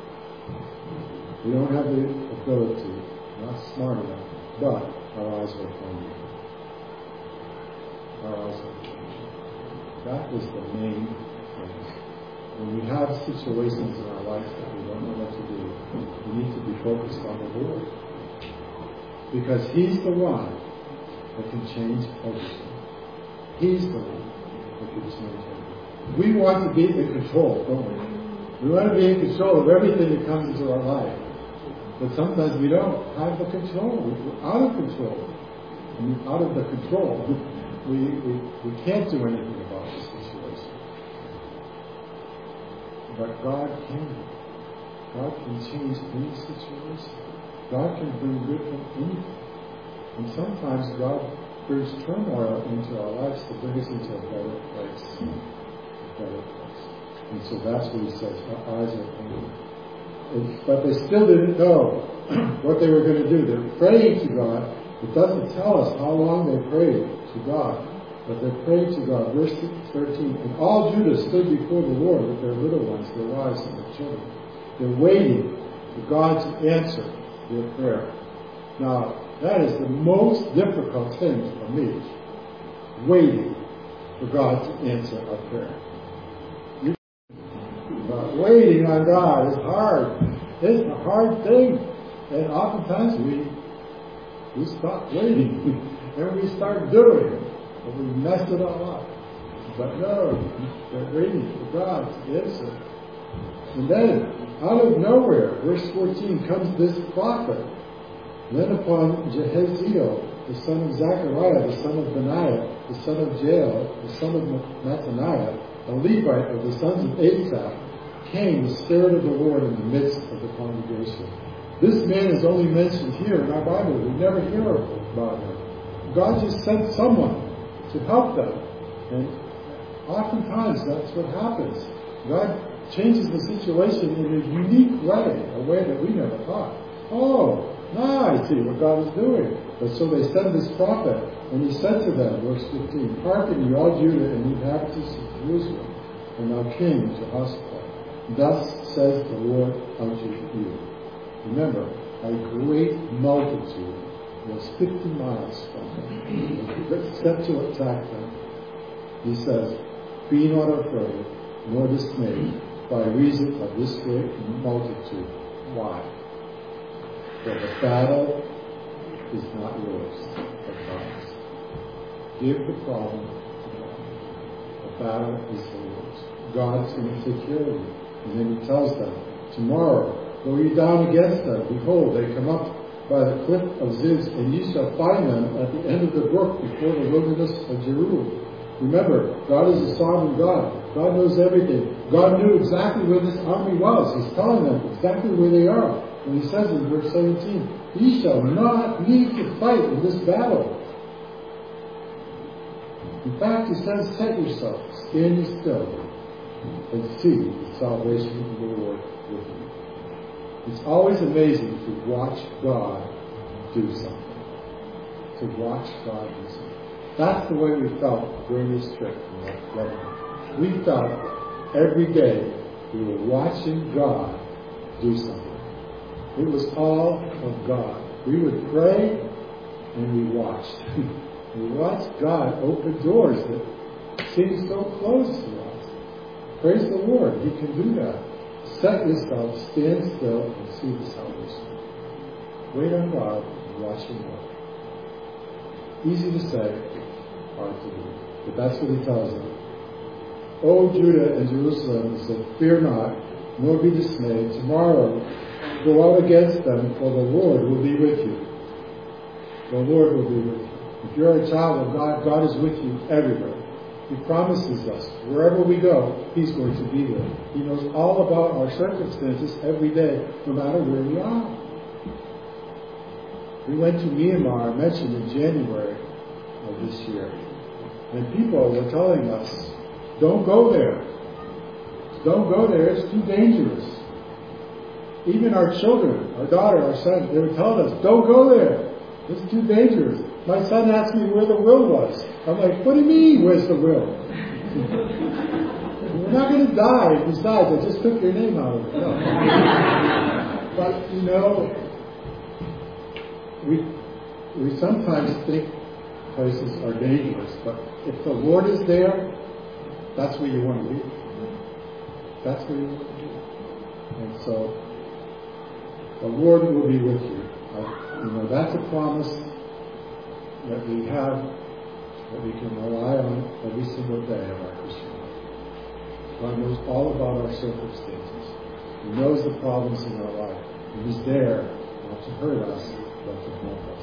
we don't have the ability, we're not smart enough, but our eyes are upon you. Our eyes are upon you. That is the main thing. When we have situations in our life that we don't know what to do, we need to be focused on the Lord. Because He's the one that can change everything. He's the one that can change everything. We want to be in control, don't we? We want to be in control of everything that comes into our life. But sometimes we don't have the control. We're out of control. I mean, out of the control. We, we, we can't do anything about the situation. But God can. God can change any situation. God can bring good from anything. And sometimes God brings turmoil into our lives to bring us into a better place. A better place. And so that's what he says, our eyes are open. And, but they still didn't know what they were going to do. They're praying to God. It doesn't tell us how long they prayed to God. But they're praying to God. Verse thirteen, and all Judah stood before the Lord with their little ones, their wives and their children. They're waiting for God to answer their prayer. Now, that is the most difficult thing for me. Waiting for God to answer our prayer. You, but waiting on God is hard. It's a hard thing. And oftentimes we we stop waiting and we start doing it. And we mess it all up. But no, they're waiting for God to answer. And then, out of nowhere, verse fourteen, comes this prophet. Then upon Jehaziel, the son of Zechariah, the son of Benaiah, the son of Jael, the son of Mattaniah, a Levite of the sons of Asaph, came the Spirit of the Lord in the midst of the congregation. This man is only mentioned here in our Bible. We never hear about him. God just sent someone to help them. And oftentimes that's what happens. God changes the situation in a unique way, a way that we never thought. Oh, now I see what God is doing. But so they sent this prophet, and he said to them, verse fifteen, hearken ye all Judah and the inhabitants of Jerusalem, and thou king Jehoshaphat. Thus says the Lord unto you. Remember, a great multitude was fifty miles from them. Set to attack them. He says, be not afraid, nor dismayed, by reason of this great multitude. Why? For the battle is not yours, but God's. Give the problem to God. The battle is yours. God's going to take care of you. And then he tells them, tomorrow go ye down against them. Behold, they come up by the cliff of Ziz, and ye shall find them at the end of the brook before the wilderness of Jeruel. Remember, God is a sovereign God. God knows everything. God knew exactly where this army was. He's telling them exactly where they are. And he says in verse seventeen, ye shall not need to fight in this battle. In fact, he says, set yourself, stand ye still, and see the salvation of the Lord with you. It's always amazing to watch God do something. To watch God do something. That's the way we felt during this trip in Lebanon. We felt every day we were watching God do something. It was all of God. We would pray and we watched. We watched God open doors that seemed so close to us. Praise the Lord, He can do that. Set yourself, stand still, and see the salvation. Wait on God and watch Him work. Easy to say, hard to do. But that's what He tells them. O Judah and Jerusalem, He said, fear not, nor be dismayed. Tomorrow go out against them, for the Lord will be with you. The Lord will be with you. If you're a child of God, God is with you everywhere. He promises us, wherever we go, He's going to be there. He knows all about our circumstances every day, no matter where we are. We went to Myanmar, I mentioned in January of this year, and people were telling us, don't go there. Don't go there, it's too dangerous. Even our children, our daughter, our son, they were telling us, don't go there. It's too dangerous. My son asked me where the will was. I'm like, what do you mean, where's the will? We're not going to die. Besides, I just took your name out of it. No. But, you know, we we sometimes think places are dangerous. But if the Lord is there, that's where you want to be. That's where you want to be. And so, the Lord will be with you. Uh, you know, that's a promise that we have, that we can rely on every single day of our Christian life. God knows all about our circumstances. He knows the problems in our life. And He's there not to hurt us, but to help us.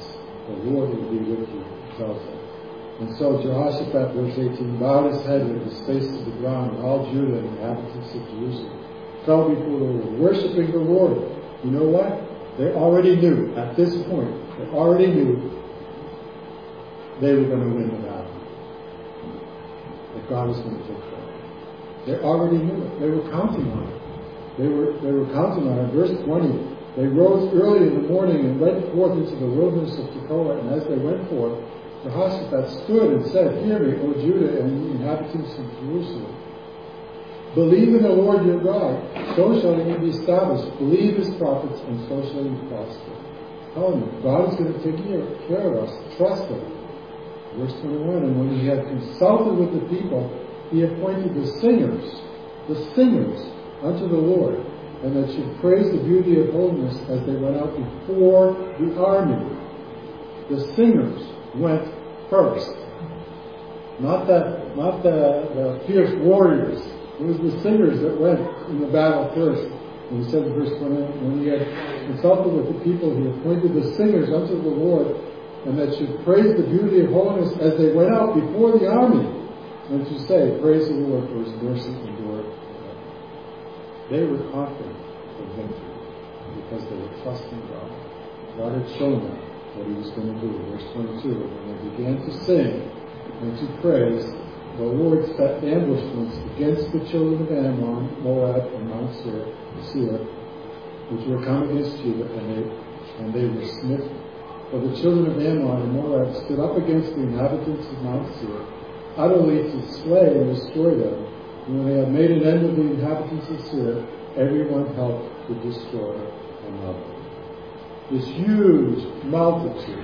the Lord will be with you, it tells them. And so Jehoshaphat, verse eighteen, bowed his head with his face to the ground, and all Judah and the inhabitants of Jerusalem fell before the Lord, worshiping the Lord. You know what? They already knew, at this point, they already knew they were going to win the battle. That God was going to take care of it. They already knew it. They were counting on it. They were, they were counting on it. Verse twenty, they rose early in the morning and went forth into the wilderness of Tekoa, and as they went forth, Jehoshaphat stood and said, Hear me, O Judah and the inhabitants of Jerusalem. Believe in the Lord your God, so shall you be established. Believe his prophets, and so shall you prosper. Tell them, God is going to take care of us. Trust him. Verse twenty-one, and when he had consulted with the people, he appointed the singers, the singers unto the Lord, and that should praise the beauty of holiness as they went out before the army. The singers went first. Not the, not the, the fierce warriors. It was the singers that went in the battle first. And he said in verse twenty, when he had consulted with the people, he appointed the singers unto the Lord, and that should praise the beauty of holiness as they went out before the army. And to say, praise the Lord for his mercy endureth forever. They were confident of victory because they were trusting God. God had shown them what he was going to do. Verse twenty-two, when they began to sing and to praise, the Lord set ambushments against the children of Ammon, Moab, and Mount Seir, Seir, which were come against Judah, and they, and they were smitten. For the children of Ammon and Moab stood up against the inhabitants of Mount Seir, utterly to slay and destroy them. And when they had made an end of the inhabitants of Seir, everyone helped to destroy another. This huge multitude.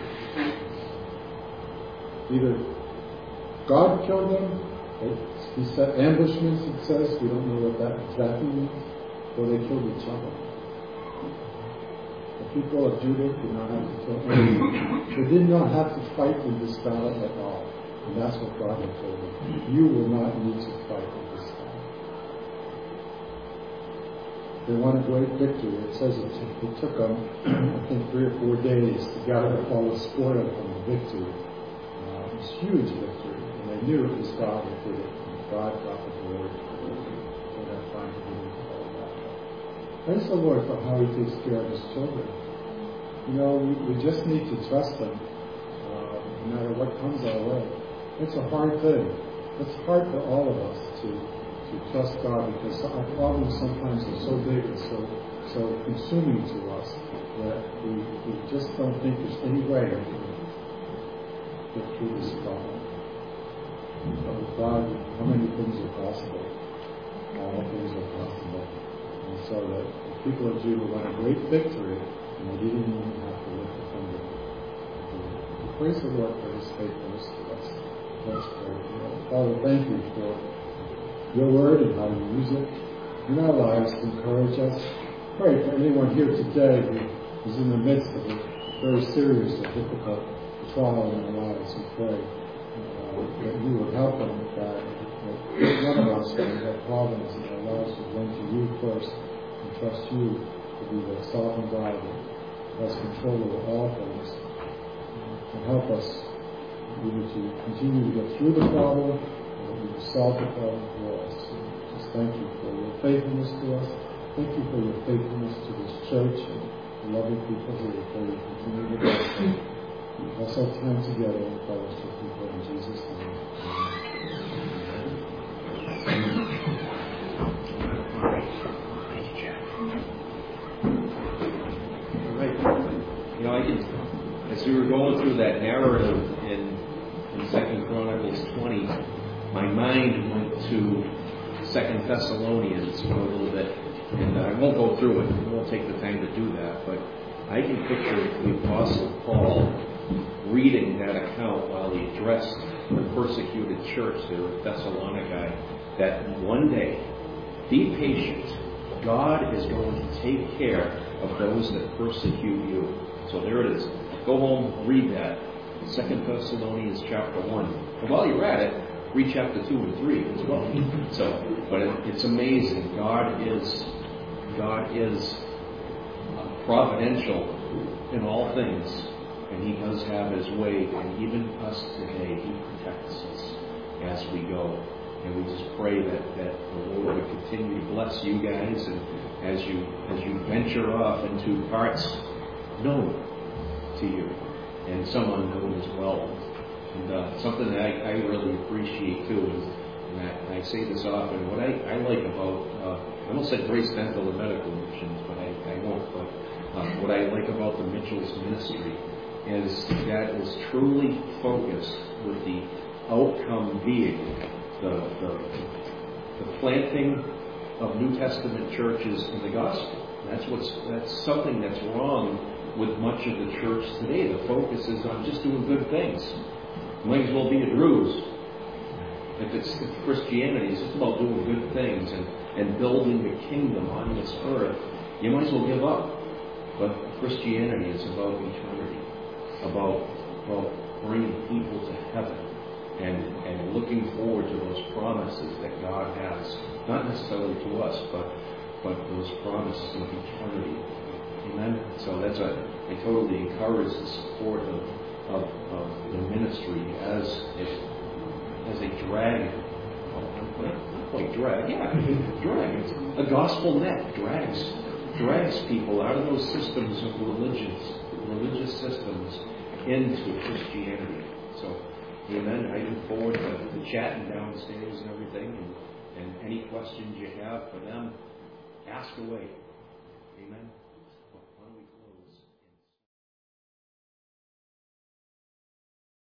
Either God killed them, he set ambushments, it says, we don't know what that exactly means, or they killed each other. The people of Judah did not have to kill anyone. They did not have to fight in this battle at all. And that's what God had told them. You will not need to fight in this battle. They won a great victory. It says it took, it took them, I think, three or four days to gather all the spoil from the victory. Uh, it was a huge victory. And they knew it was God that did it. And God got the glory for that time to do all that. Praise the Lord for how he takes care of his children. You know, we, we just need to trust him uh, no matter what comes our way. It's a hard thing. It's hard for all of us to, to trust God because our problems sometimes are so big and so so consuming to us that we, we just don't think there's any way we can get through this problem. But with God, how many things are possible? All things are possible. And so that the people of Judah won a great victory, and they didn't even have to lift a finger. Praise the Lord for his faithfulness to us. Let's pray. Father, thank you for your word and how you use it in our lives to encourage us. Pray for anyone here today who is in the midst of a very serious or difficult trial in their lives. We pray uh, that you would help them, God, that one of us who have problems in our lives would run to you first and trust you to be the sovereign God that has control over all things. And help us either to continue to get through the problem or to solve the problem for us. And just thank you for your faithfulness to us. Thank you for your faithfulness to this church and the loving people here. We pray you continue to bless them. Bless our time together in fellowship with you in Jesus' name. All right. You know, I can, as we were going through that narrative in in Second Chronicles twenty, my mind went to Second Thessalonians for a little bit, and I won't go through it. We won't take the time to do that, but I can picture the Apostle Paul reading that account while he addressed the persecuted church there at Thessalonica, that one day, be patient. God is going to take care of those that persecute you. So there it is. Go home, read that. Second Thessalonians chapter one. And while you're at it, read chapter two and three as well. So, but it, it's amazing. God is, God is providential in all things, And He does have His way, and even us today, He protects us as we go. And we just pray that, that the Lord would continue to bless you guys, and as you as you venture off into parts known to you, and some unknown as well. And uh, something that I, I really appreciate too, and, and, I, and I say this often, what I, I like about, uh, I almost said Grace Dental and Medical Missions, but I, I won't, but uh, what I like about the Mitchell's ministry is that is truly focused with the outcome being the, the, the planting of New Testament churches in the gospel. That's what's that's something that's wrong with much of the church today. The focus is on just doing good things. Might as well be a Druze. If it's if Christianity, it's just about doing good things and, and building the kingdom on this earth. You might as well give up. But Christianity is about eternity, about about bringing people to heaven, and and looking forward to those promises that God has, not necessarily to us, but but those promises of eternity. Amen. So that's a I totally encourage the support of of, of the ministry as a, as a drag, not quite drag, yeah, drag. It's a gospel net drags drags people out of those systems of religions, religious systems into Christianity. So, amen. I look forward to, to chatting downstairs and everything, and, and any questions you have for them, ask away. Amen.